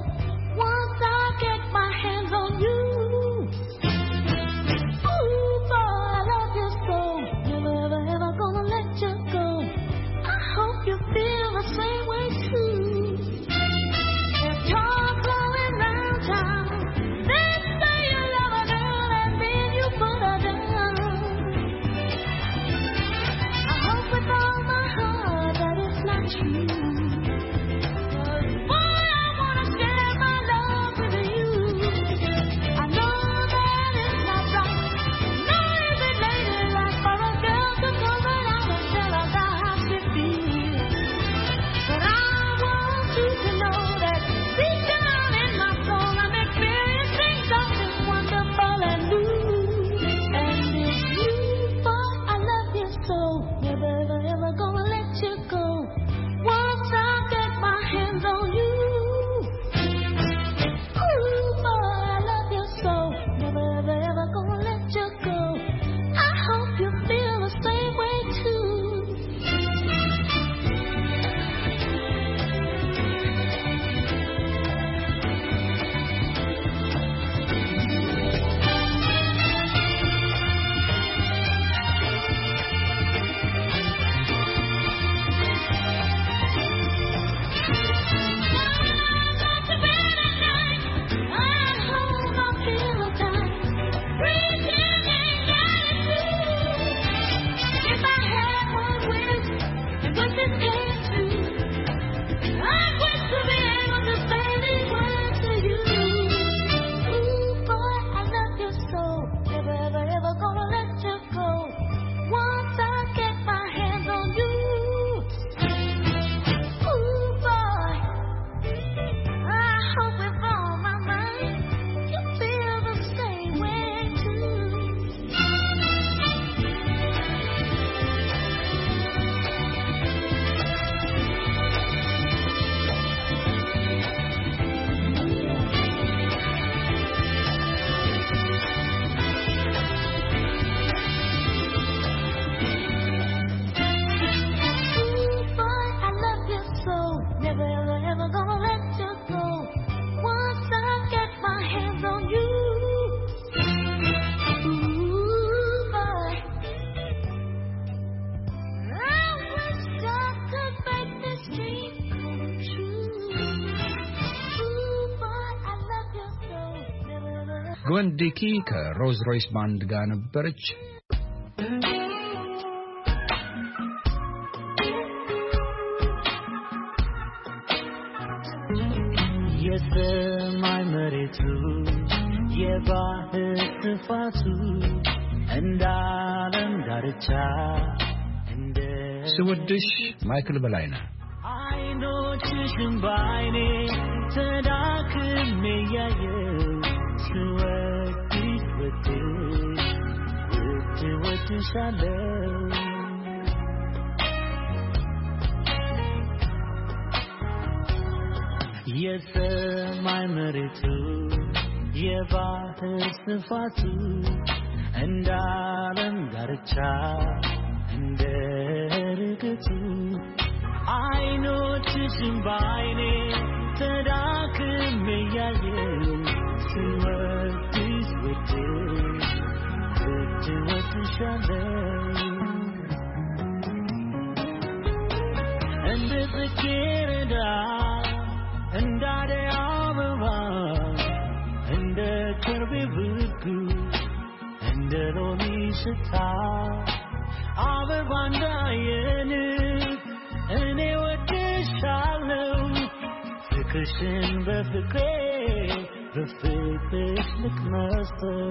Once I get my hands on you, ooh ግዌን ዲኪ ከሮዝ ሮይስ ባንድ ጋር ነበረች። የሰማይ መሬቱ የባህር ስፋቱ እንዳለም ዳርቻ እንደ ስወድሽ ማይክል በላይነህ አይኖችሽን በዓይኔ ተዳክሜ ያየው ስወድሽ ወድሽ ውድ ወድሻለው የሰማይ መሬቱ የባህር ስፋቱ እንዳለም ዳርቻ እንደ ርግቱ አይኖችሽን በዓይኔ ተዳክሜ ያየው ስወድሽ ወድሽ ውድ ወድሻለው እንደ ጽጌረዳ እንደ አደይ አበባ እንደ ከርቤ ብርጉ እንደ ሎሚ ሽታ አበባ እንዳየን እኔ ወድሻለው ፍቅርሽን በፍቅሬ በፍቅርሽ ልቅመሰው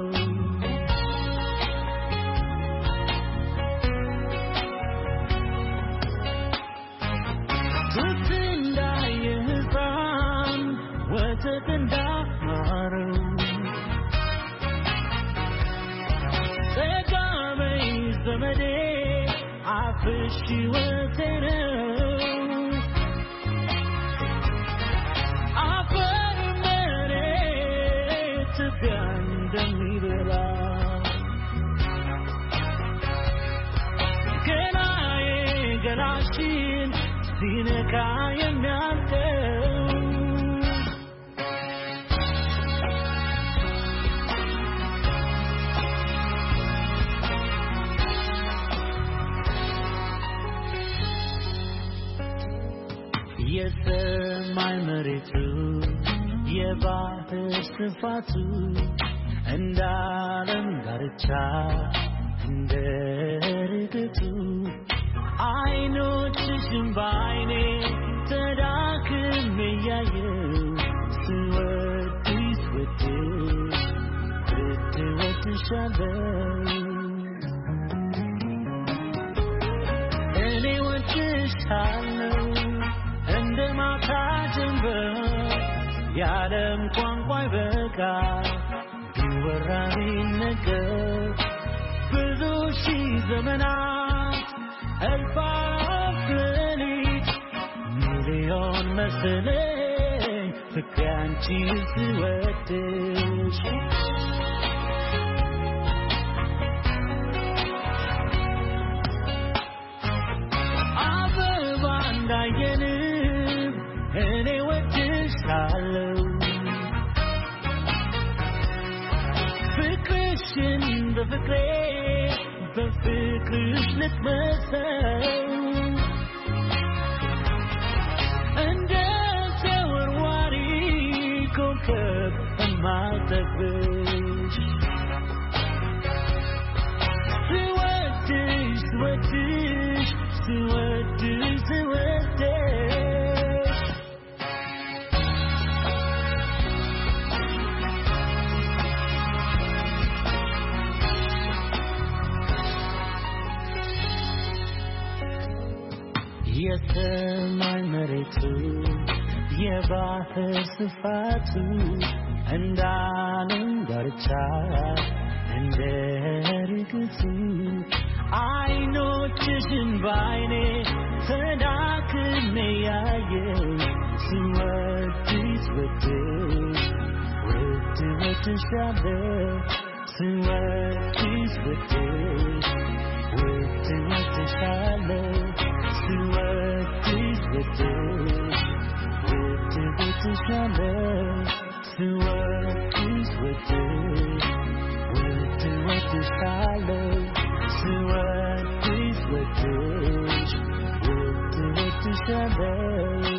ወተት እንዳማረው ተጋበይ ዘመዴ አፍሽ ሕይወቴ ነው አፈር መሬት ትቢያ እንደሚበላ ገላዬ ገላሽን ሲነካ የሚያልቀው የሰማይ መሬቱ የባህር ስፋቱ እንዳለም ዳርቻ እንደ ርግቱ አይኖችሽን በዓይኔ ተዳክሜ ያየው ስወድሽ ወድሽ ውድ ወድሻለው እኔ ወድሻለው እንደ ማታ ጀንበር የዓለም ቋንቋ ይበቃ ቢወራ ቢነገር ብዙ ሺህ ዘመናት እልፍ አእላፍ ሌሊት ሚሊዮን መሰለኝ ፍቅሬ አንቺን ስወድሽ አበባ እንዳየን እኔ ወድሻለው ፍቅርሽን በፍቅሬ በፍቅርሽ ልትመሰው እንደ ተወርዋሪ ኮከብ እማጠብሽ ስወድሽ ስወድሽ ስወድሽ ስወድሽ የሰማይ መሬቱ የባህር ስፋቱ እንዳለም ዳርቻ እንደ ርግቱ አይኖችሽን በዓይኔ ተዳክሜ ያየው ስወድሽ ወድሽ ውድ ወድሻለው ስወድሽ ወድሽ ውድ ወድሻለው ስወድሽ ወድሽ ውድ ወድሻለው ስወድሽ ወድሽ ውድ ወድሻለው ስወድሽ ወድሽ ውድ ወድሻለው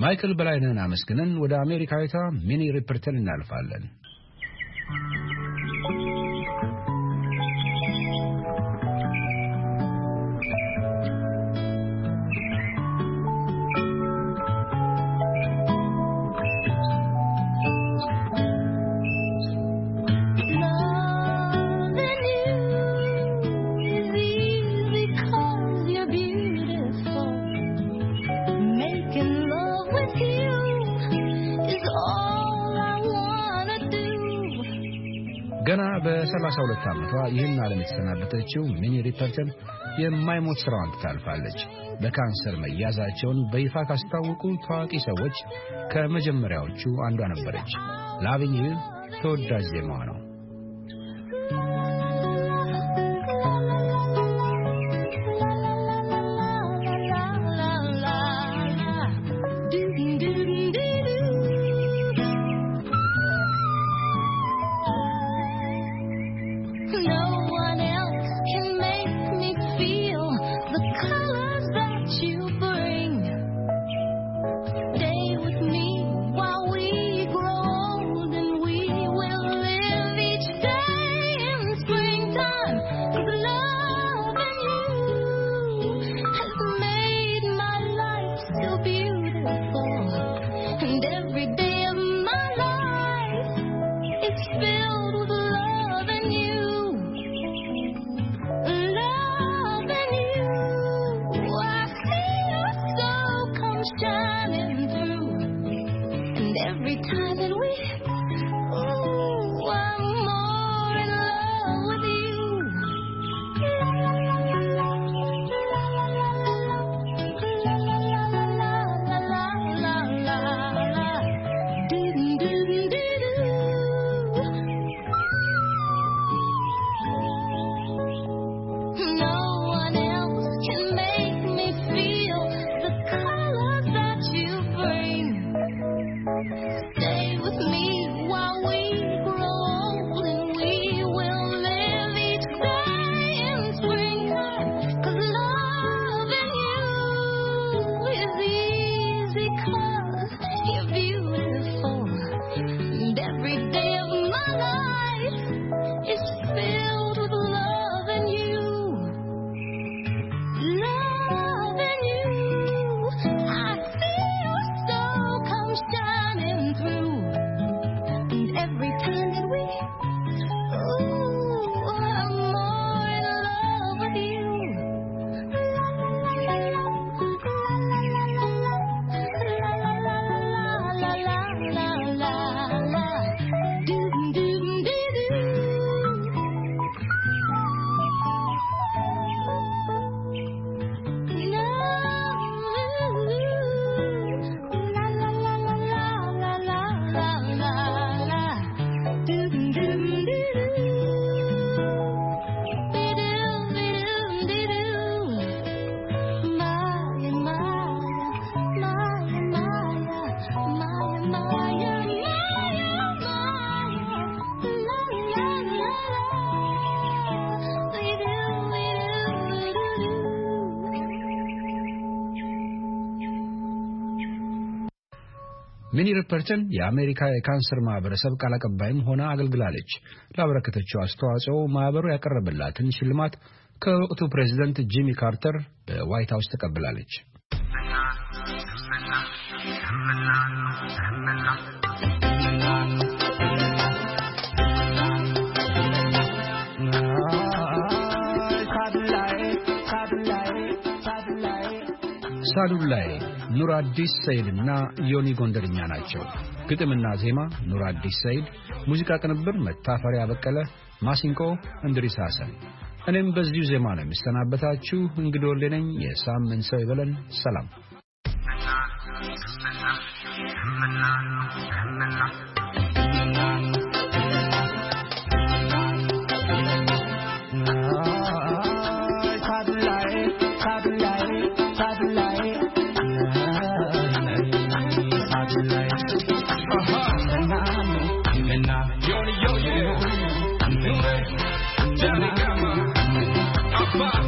ማይክል በላይነህን አመስግነን ወደ አሜሪካዊቷ ሚኒ ሪፐርተን እናልፋለን። ገና በሰላሳ ሁለት ዓመቷ ይህን ዓለም የተሰናበተችው ሚኒ ሪፐርተን የማይሞት ስራዋን ታልፋለች። በካንሰር መያዛቸውን በይፋ ካስታወቁ ታዋቂ ሰዎች ከመጀመሪያዎቹ አንዷ ነበረች። ላቪኝ ዩ ተወዳጅ ዜማዋ ነው። ሚኒ ሪፐርተን የአሜሪካ የካንሰር ማህበረሰብ ቃል አቀባይም ሆና አገልግላለች። ላበረከተችው አስተዋጽኦ ማህበሩ ያቀረበላትን ሽልማት ከወቅቱ ፕሬዝዳንት ጂሚ ካርተር በዋይት ሃውስ ተቀብላለች። ሳዱላይ ኑር አዲስ ሰይድና ዮኒ ጎንደርኛ ናቸው። ግጥምና ዜማ ኑር አዲስ ሰይድ፣ ሙዚቃ ቅንብር መታፈሪያ በቀለ፣ ማሲንቆ እንድሪስ ሐሰን። እኔም በዚሁ ዜማ ነው የምሰናበታችሁ። እንግዲህ ወለነኝ የሳምንት ሰው ይበለን። ሰላም።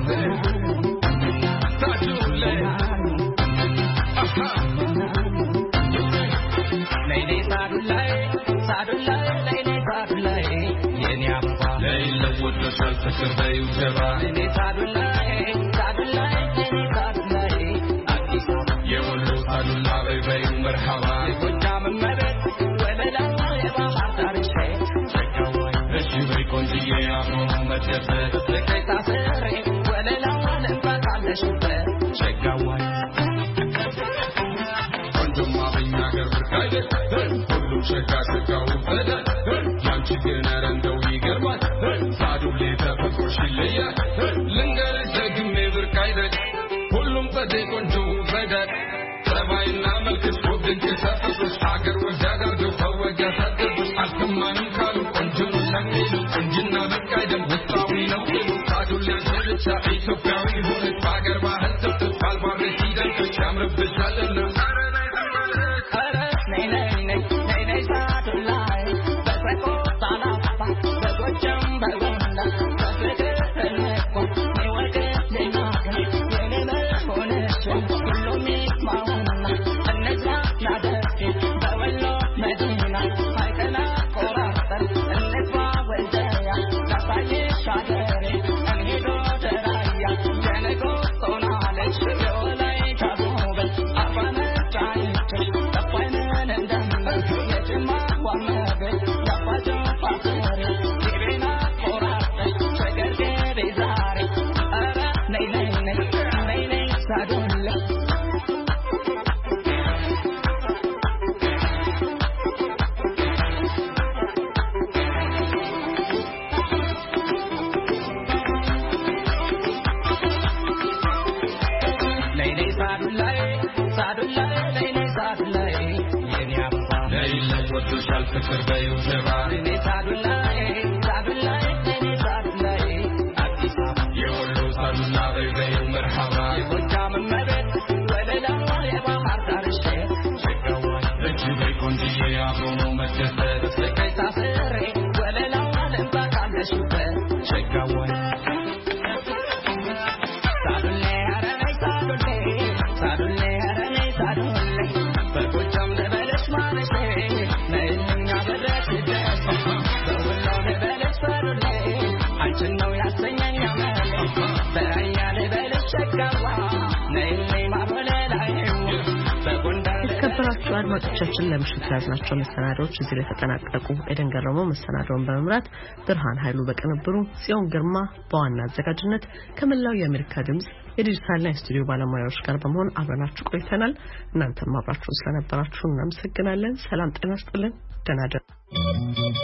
Uh-huh. ወደሻል ፍቅር በዩ ጀባ እኔ ታዱላይ ታዱላይ እኔ ታዱላይ አዲስ የወሎ ታዱላ በይ በዩ መርሐባ የጎጃም መሬት ወለላ የባህር ዳርቻ ሸጋዋይ እሺ በይ ቆንጅዬ አብሮ መደሰት ለከታ ሰሬ ወለላ ለምባታለሽበት ሸጋዋይ ቆንጆማ በኛ ገር ብርካይ ሁሉም ሸጋ ሸጋው ፈደል ያንቺ ግን ኧረ እንደው ይገርማል ሳዱሌ ተፈጥሮሽ ይለያል ልንገርሽ ደግሜ ብርቅ አይደል ሁሉም ጸዴ ቆንጆ ፈደል ጠባይና መልክሽ ውብ ድንቅ ተፈጥሮሽ ሀገር ወዳድ አድርገው ሰወግ ያሳደጉሽ አልሰማንም ካሉ ቆንጆ ለሚሉ ቁንጅና ብርቅ አይደል ውስጣዊ ነው ሲሉ ሳዱሌ አንቺ ብቻ ኢትዮጵያዊ ሆነሽ በሀገር ባህል ትብትብ ካልባረሽ ሲደንቅሽ ያምርብሻልና ፍቅር በዩ ጀባ እኔ ታዱላይ ታዱላይ እኔ ታዱላይ አዲስ የወሎ ታዱላ በይ በዩ መርሐባ የጎጃም መሬት ወለላ የባህር ዳርቻ ሸጋዋይ እጅ በይ ቆንጅዬ አብሮ ነው መደሰት ለከታ ሰሬ ወለላ ለምባታለሽበት ሸጋዋይ ታዱላይ አረኔ ታዱላይ ታዱላይ አረኔ ታዱላይ በጎጃም ለበለሽ ማለሽ የተከበራችሁ አድማጮቻችን ለምሽቱ ያዝናቸው መሰናዶዎች እዚህ ላይ ተጠናቀቁ። ኤደን ገረመው መሰናዶውን በመምራት ብርሃን ኃይሉ በቅንብሩ ጽዮን ግርማ በዋና አዘጋጅነት ከመላው የአሜሪካ ድምጽ የዲጂታልና የስቱዲዮ ባለሙያዎች ጋር በመሆን አብረናችሁ ቆይተናል። እናንተም አብራችሁን ስለነበራችሁ እናመሰግናለን። ሰላም ጤና ይስጥልን። ደህና እደሩ።